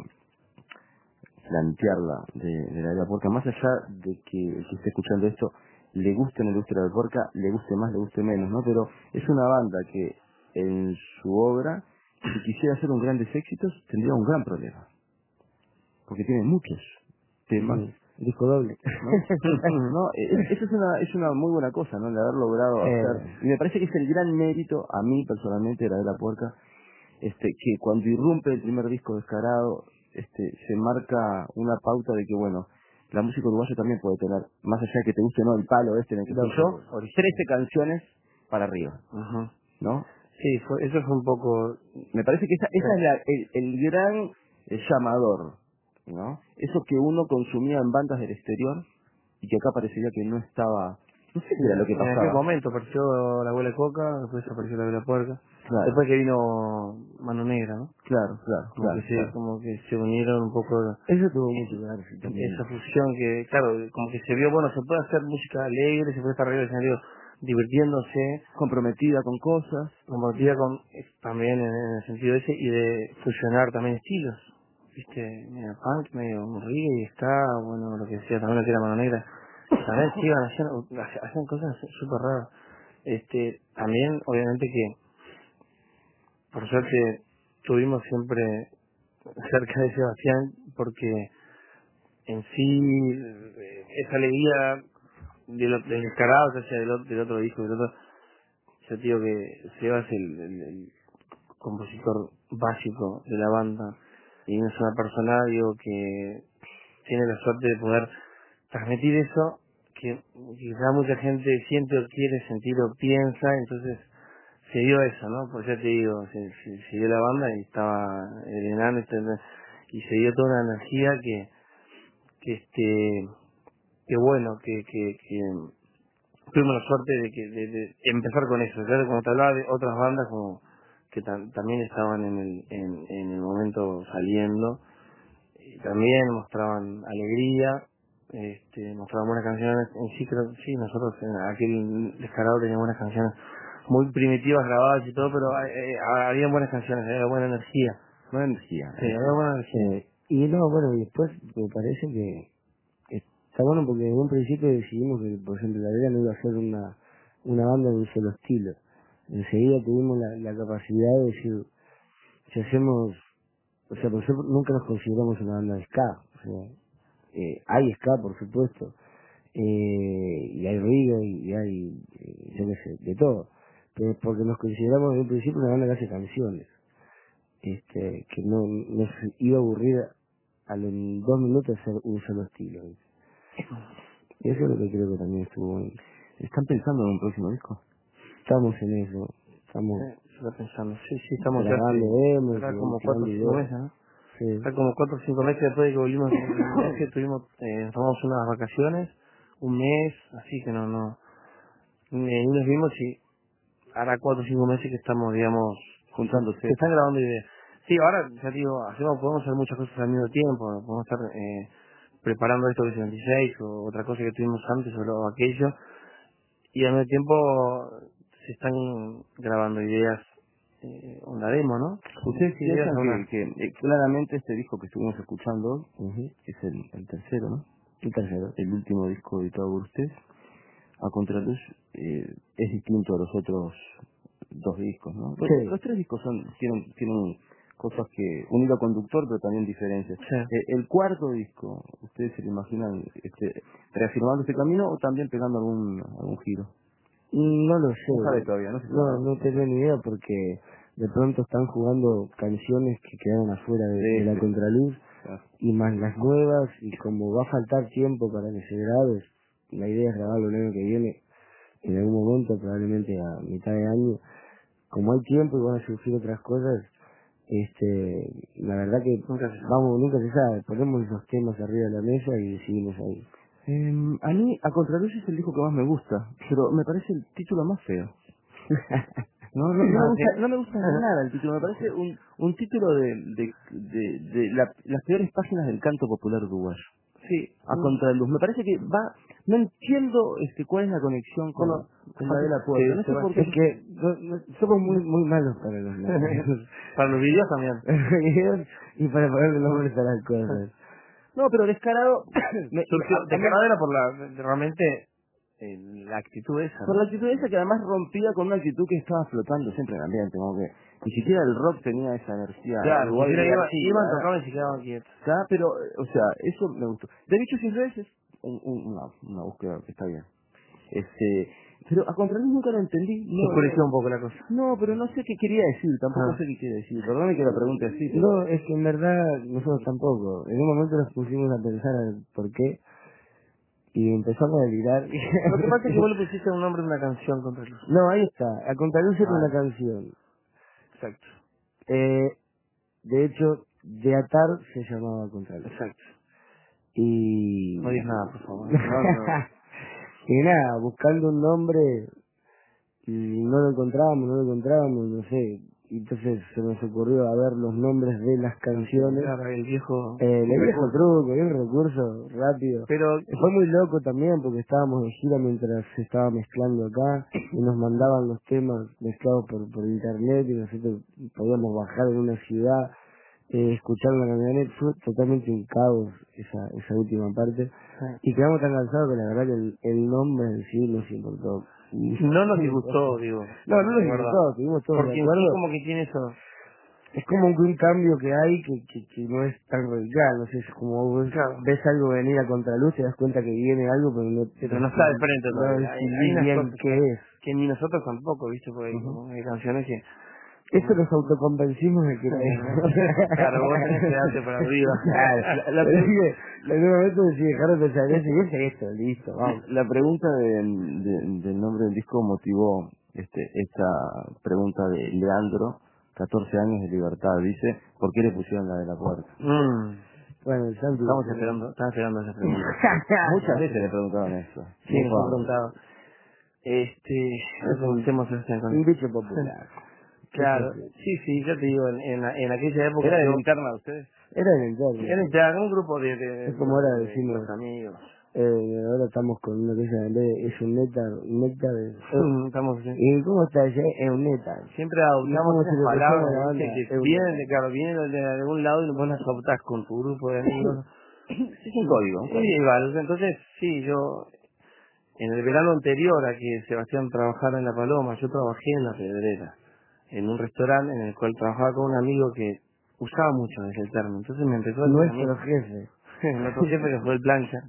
plantearla de la Porca, más allá de que el que esté escuchando esto le guste o no le guste la Porca, le guste más, le guste menos, ¿no? Pero es una banda que en su obra, si quisiera hacer un grandes éxitos, tendría un gran problema. Porque tiene muchos temas. Sí, disco doble. No, eso es una muy buena cosa, ¿no? De haber logrado hacer. Y me parece que es el gran mérito, a mí personalmente, de la Puerca, que cuando irrumpe el primer disco Descarado, se marca una pauta de que, bueno, la música uruguaya también puede tener, más allá de que te guste o no el palo en el que estoy yo, 13 canciones para arriba, ¿no? Sí, eso fue un poco... Me parece que esa es el gran llamador, ¿no? Eso que uno consumía en bandas del exterior y que acá parecería que no estaba, no sé qué era lo que pasaba. En aquel momento apareció la Abuela Coca, después apareció la Abuela Puerca, Claro. después que vino Mano Negra, ¿no? Claro. Como que se unieron un poco... Eso tuvo mucho que ver también. Esa fusión que, claro, como que se vio, bueno, se puede hacer música alegre, se puede estar arriba del escenario divirtiéndose, comprometida con cosas, comprometida con, también en el sentido ese, y de fusionar también estilos, viste, medio punk, medio reggae, y está, bueno, lo que decía también lo que era Mano Negra, también sí iban hacían cosas súper raras. También, obviamente que, por suerte, tuvimos siempre cerca de Sebastián, porque en sí, esa alegría del Descarado, o sea, del otro disco, yo digo que Seba es el compositor básico de la banda, y es una persona, digo, que tiene la suerte de poder transmitir eso, que quizá mucha gente siente o quiere sentir o piensa, entonces se dio eso, ¿no? Por eso te digo, se dio la banda y estaba el enano, y se dio toda una energía que bueno, que tuvimos la suerte de empezar con eso. Ya como te hablaba de otras bandas como que también estaban en el momento saliendo, y también mostraban alegría, mostraban buenas canciones. En sí, creo, sí, nosotros en aquel Descarado teníamos buenas canciones muy primitivas grabadas y todo, pero había buenas canciones, había buena energía. Sí, había buena energía. Y no, bueno, y después me parece que está bueno porque en un principio decidimos que, por ejemplo, la idea no iba a ser una banda de un solo estilo. Enseguida tuvimos la capacidad de decir, si hacemos, o sea, por ejemplo, nunca nos consideramos una banda de ska, o sea, hay ska, por supuesto, y hay reggae, y hay, yo qué sé, de todo, pero porque nos consideramos desde un principio una banda que hace canciones, que no se iba a aburrir en 2 minutos hacer un solo estilo. Y eso es lo que creo que también estuvo bueno. ¿Están pensando en un próximo disco? Estamos en eso, estamos pensando, sí, estamos grabando demos, acá como 4 o 5 meses, ¿no? Sí. Acá como 4 o 5 meses después de que volvimos del viaje, tomamos unas vacaciones, un mes, así que no, y nos vimos y hará 4 o 5 meses que estamos, digamos, juntándose. se están grabando ideas. Sí, ahora, ya te digo, podemos hacer muchas cosas al mismo tiempo, ¿no? Podemos estar preparando esto que es 26 o otra cosa que tuvimos antes o aquello, y al mismo tiempo se están grabando ideas, una demo, ¿no? Ustedes Ideas piensan que claramente este disco que estuvimos escuchando hoy, que es el tercero, ¿no? El tercero. El último disco editado por ustedes, A Contraluz, es distinto a los otros dos discos, ¿no? Sí. Los tres discos tienen cosas que, un hilo conductor, pero también diferencias. Sí. El cuarto disco, ¿ustedes se lo imaginan reafirmando este camino o también pegando algún giro? No lo sé. No sabe todavía, ¿no? No tengo ni idea porque de pronto están jugando canciones que quedaron afuera de la Contraluz Claro. y más las nuevas, y como va a faltar tiempo para que se grabe, la idea es grabarlo el año que viene, en algún momento, probablemente a mitad de año. Como hay tiempo y van a surgir otras cosas, la verdad que nunca se sabe, ponemos esos temas arriba de la mesa y decidimos ahí. A mí, A Contraluz es el disco que más me gusta, pero me parece el título más feo. No me gusta nada el título, me parece un título de las peores páginas del canto popular uruguayo. Sí. A Contraluz, me parece que no entiendo cuál es la conexión con la de la puerta, no sé por qué. Es que somos muy malos para los nombres. Para los videos también. Y para ponerle nombres a las cosas. No, pero descarado, Descarado era por realmente la actitud esa. por la actitud esa que además rompía con una actitud que estaba flotando siempre en el ambiente, como que ni siquiera el rock tenía esa energía. Claro, Uruguay iban, tocaban y se quedaban quietos. pero, o sea, eso me gustó. De hecho, si es una búsqueda que está bien. Pero a Contraluz nunca lo entendí. Se oscureció un poco la cosa. No, pero no sé qué quería decir, tampoco sé qué quiere decir. Perdóname que la pregunte así. No, es que en verdad nosotros tampoco. En un momento nos pusimos a pensar el por qué y empezamos a delirar. Lo que pasa es que vos le pusiste un nombre de una canción contra luz. No, ahí está. A Contraluz era una canción. Exacto. De hecho, de atar se llamaba Contraluz. Exacto. Y... No digas nada, por favor. Y nada, buscando un nombre, y no lo encontrábamos, no sé. Y entonces se nos ocurrió a ver los nombres de las canciones. Claro, el viejo truco, el recurso rápido. Pero fue muy loco también porque estábamos de gira mientras se estaba mezclando acá y nos mandaban los temas mezclados por internet y nosotros podíamos bajar en una ciudad, escuchar la camioneta. Fue totalmente un caos esa última parte. Y quedamos tan cansados que la verdad que el nombre en sí nos importó. no nos disgustó, digo. No nos disgustó, estuvimos todos porque de acuerdo. sí, como que tiene eso. Es como un cambio que hay que no es tan radical, no sé, es como vos ves algo venir a contraluz, te das cuenta que viene algo, pero no está de frente todavía. Hay unas bien cosas qué es. Que ni nosotros tampoco, ¿viste? Porque hay canciones que... Eso nos autoconvencimos de que claro, vos tenés que darte para arriba. En un momento si dejaron de pensar eso y es esto, listo, vamos. La pregunta del nombre del disco motivó esta pregunta de Leandro, 14 años de libertad, dice, ¿por qué le pusieron la de la puerta? Bueno, Santi, estaba esperando esa pregunta. Muchas veces le preguntaban eso. Sí, nos han preguntado. Un bicho popular. Claro, sí, ya te digo, en aquella época... ¿Era de interna de ustedes? Era en el Era interna, un grupo de es como ahora decimos, los amigos. Ahora estamos con una cosa es un néctar Estamos ¿Y cómo está ella? Es un néctar. Siempre adoptamos esas palabras que vienen de algún lado y vos las adoptás con tu grupo de amigos. Es un código. Sí, igual. Entonces, sí, yo... En el verano anterior a que Sebastián trabajara en La Paloma, yo trabajé en La Pedrera, en un restaurante en el cual trabajaba con un amigo que usaba mucho ese término. Entonces me empezó a decir... Nuestro jefe. Nuestro jefe que fue el plancha.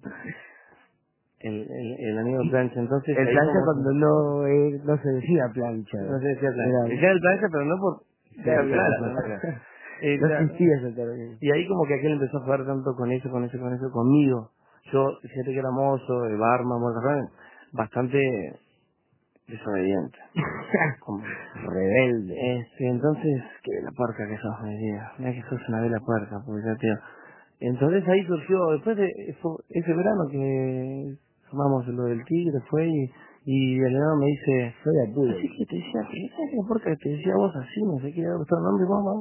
El amigo plancha. Entonces, el plancha cuando no se decía plancha. No se decía plancha. Decía el plancha, pero no por ser plancha. No existía ese término. Y ahí como que aquel empezó a jugar tanto con eso, conmigo. Yo, fíjate que era mozo, de barman, bastante desobediente. Como rebelde. Entonces, qué la puerca que sos, me decía. Mira que sos una vela puerca, porque ya tío. Entonces ahí surgió, después de ese verano que sumamos lo del tigre, fue y el verano me dice, soy Arturo. Así que te decía, ¿sabes la puerca que te decía vos así? No sé qué, otro nombre, vamos.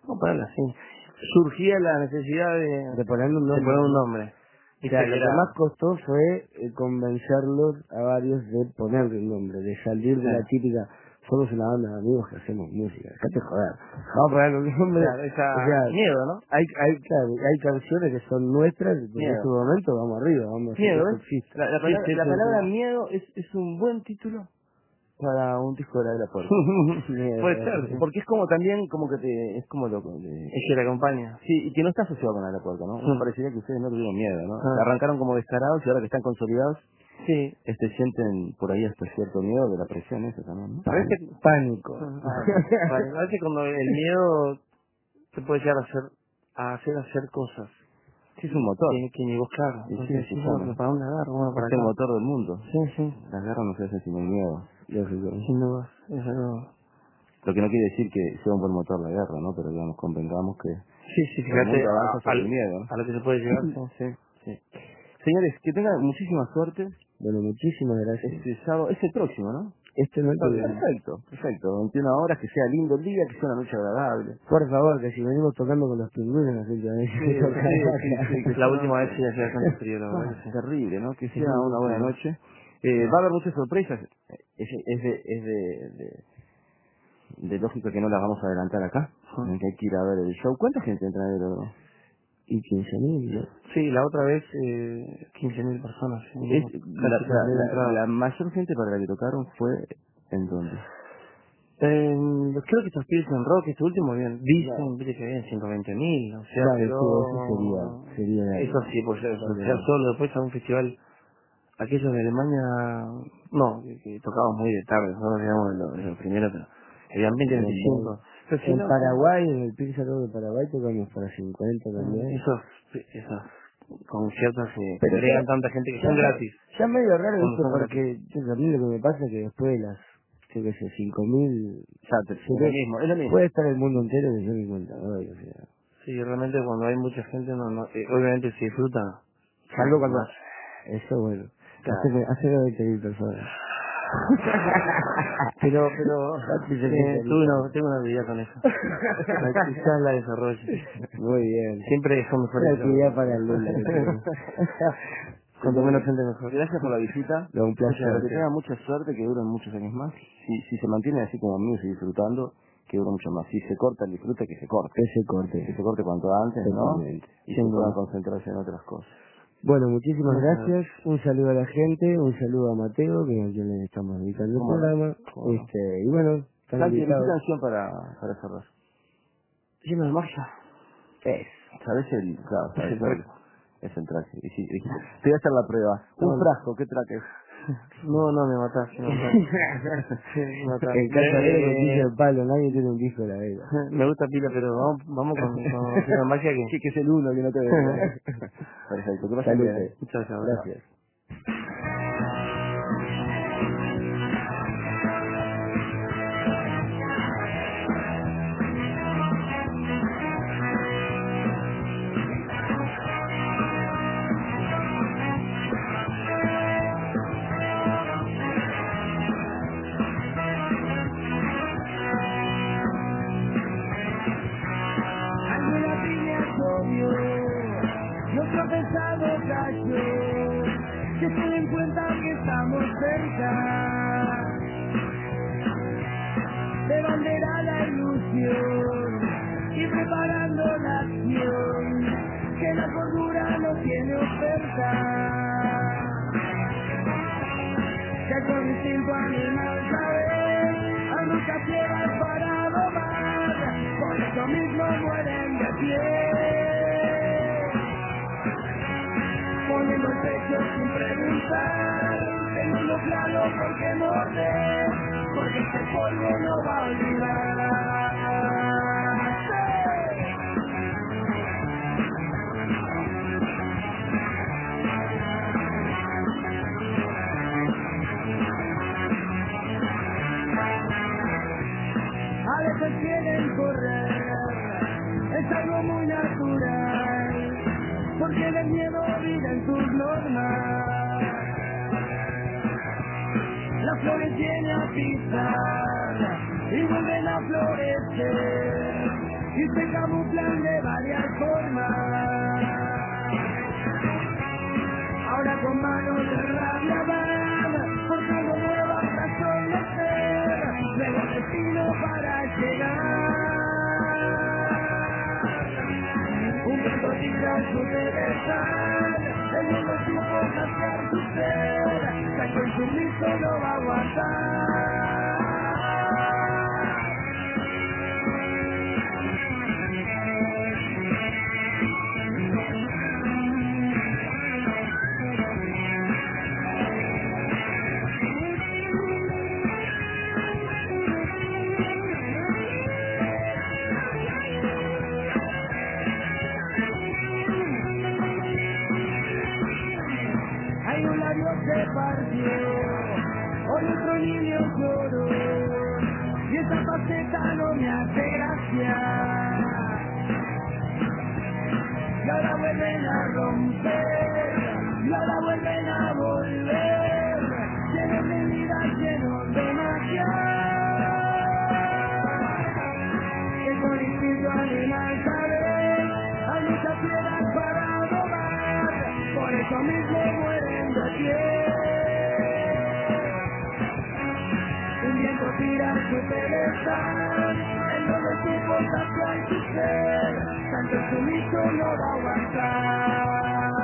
vamos a ponerlo así, surgía la necesidad de ponerle un nombre. de poner un nombre. O sea, lo que más costó fue convencerlos a varios de ponerle un nombre, de salir de la típica, somos una banda de amigos que hacemos música, déjate joder, vamos a ponerle un nombre. O sea, miedo, ¿no? Hay canciones que son nuestras, y en este momento vamos arriba, vamos a miedo, ser ¿ves? sexistas. La palabra miedo es un buen título para un disco de la puerta. Puede ser, sí. Porque es como también, como que es como loco. Es que te acompaña. Sí, y que no está asociado con la puerta, ¿no? Me parecería que ustedes no tuvieron miedo, ¿no? Arrancaron como descarados y ahora que están consolidados, sí, sienten por ahí hasta cierto miedo de la presión esa también, ¿no? A veces, Pánico. a veces cuando el miedo te puede llegar a hacer cosas. Sí, es un motor. Que ni vos, claro. Sí, Entonces, sí, pero ¿para dónde agarro? Bueno, para es el acá. motor del mundo. Sí. Las guerras no se hacen sin el miedo. Sin duda. Es algo... Lo que no quiere decir que sea un buen motor la guerra, ¿no? Pero digamos, convengamos que Sí, el fíjate mundo avanza sobre el miedo, ¿no? a lo que se puede llegar. Sí. Señores, que tengan muchísima suerte. Bueno, muchísimas gracias. Este sábado, es el próximo, ¿no? Este no es Perfecto. 21 horas, que sea lindo el día, que sea una noche agradable. Por favor, que si venimos tocando con los pingüinos las últimas veces Sí, la última vez sí hacía bastante frío, la verdad. Es terrible, ¿no? Que sea una buena noche. Va a haber muchas sorpresas. De lógica que no las vamos a adelantar acá. Que hay que ir a ver el show. ¿Cuánta gente entra a verlo? Y 15.000, ¿no? Sí, la otra vez 15.000 personas. La mayor gente para la que tocaron fue ¿en dónde? Creo que estos pibes en rock, este último, dicen que habían 120.000, o sea, pero eso sería eso sí, pues ser solo, después a un festival, aquellos de Alemania, no, que tocábamos muy de tarde, nosotros digamos los primeros, pero habían 20, 25. En Paraguay, en el Pizza Rock de Paraguay, tocamos para 50 también. Esos conciertos que agregan tanta gente que son gratis. Ya medio raro esto porque a mí lo que me pasa es que después de las, yo qué sé, 5.000, es lo mismo. Puede estar el mundo entero que yo ni cuenta doy, o sea. Sí, realmente cuando hay mucha gente, obviamente se disfruta. Salvo cuando... Eso bueno. Claro. Hace 20.000 personas. pero tengo una habilidad con eso. Quizás la desarrollo. Muy bien. Siempre son mejores. Una actividad para el Lula. Cuanto menos gente mejor. Gracias por la visita. Un placer. Que tengan mucha suerte, que duren muchos años más. Si se mantienen así como amigos y disfrutando, que dure mucho más. Si se corta el disfrute, que se corte. Que se corte cuanto antes, ¿no? Y se puedan concentrarse en otras cosas. Bueno, muchísimas gracias. Un saludo a la gente, un saludo a Mateo, que es a quien le estamos dedicando el programa. Y bueno, ¿Qué canción para cerrar? Lleno de magia. ¿Sabes el? Claro, ¿sabes el? Es el traje. Te voy a hacer la prueba. Un frasco, ¿qué traje es? No, me mataste. En casa de cuchillo de palo, nadie tiene un disco de la vela. Me gusta Pila, pero vamos con la magia que es el uno que no te ve. Perfecto, que vaya bien. Muchas gracias. Nuestro pesado cayó, que se den cuenta que estamos cerca de bandera la ilusión y preparando la acción, que la cordura no tiene oferta, que con instinto animal sabes, hay muchas piedras para domar, por eso mismo mueren de pie. Poniendo el pecho sin preguntar, teniendo claro por qué morder, porque este polvo no va a olvidar. A veces quieren correr, es algo muy natural, porque el miedo vive en sus normas. Las flores vienen a pisar y vuelven a florecer, y se camuflan de varias formas. Ahora con manos de rabia van forjando nuevas razones de ser, nuevo destino para llegar. Un viento tira su pedestal, el mundo supo saciar su sed, cayó insumiso no va a aguantar. Hay un labio se partió, hoy otro niño lloró, y esa faceta no me hace gracia. Y ahora vuelven a romper, y ahora vuelven a volver, llenos de vida, llenos de magia. Que con instinto animal saber, hay muchas piedras para domar, por eso mismo mueren de pie. Un viento tira su pedestal, el no de su saciar su ser, tanto sumiso no va a aguantar.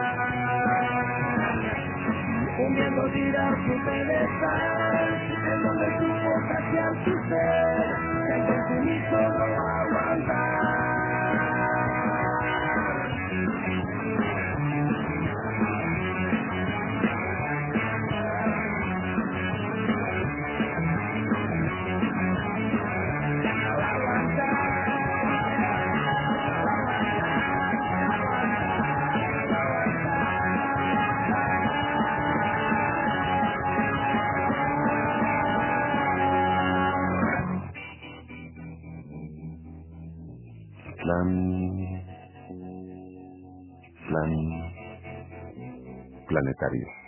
Un viento tira su pedestal, el no de su saciar su ser, tanto sumiso no va a aguantar. Plan planetario.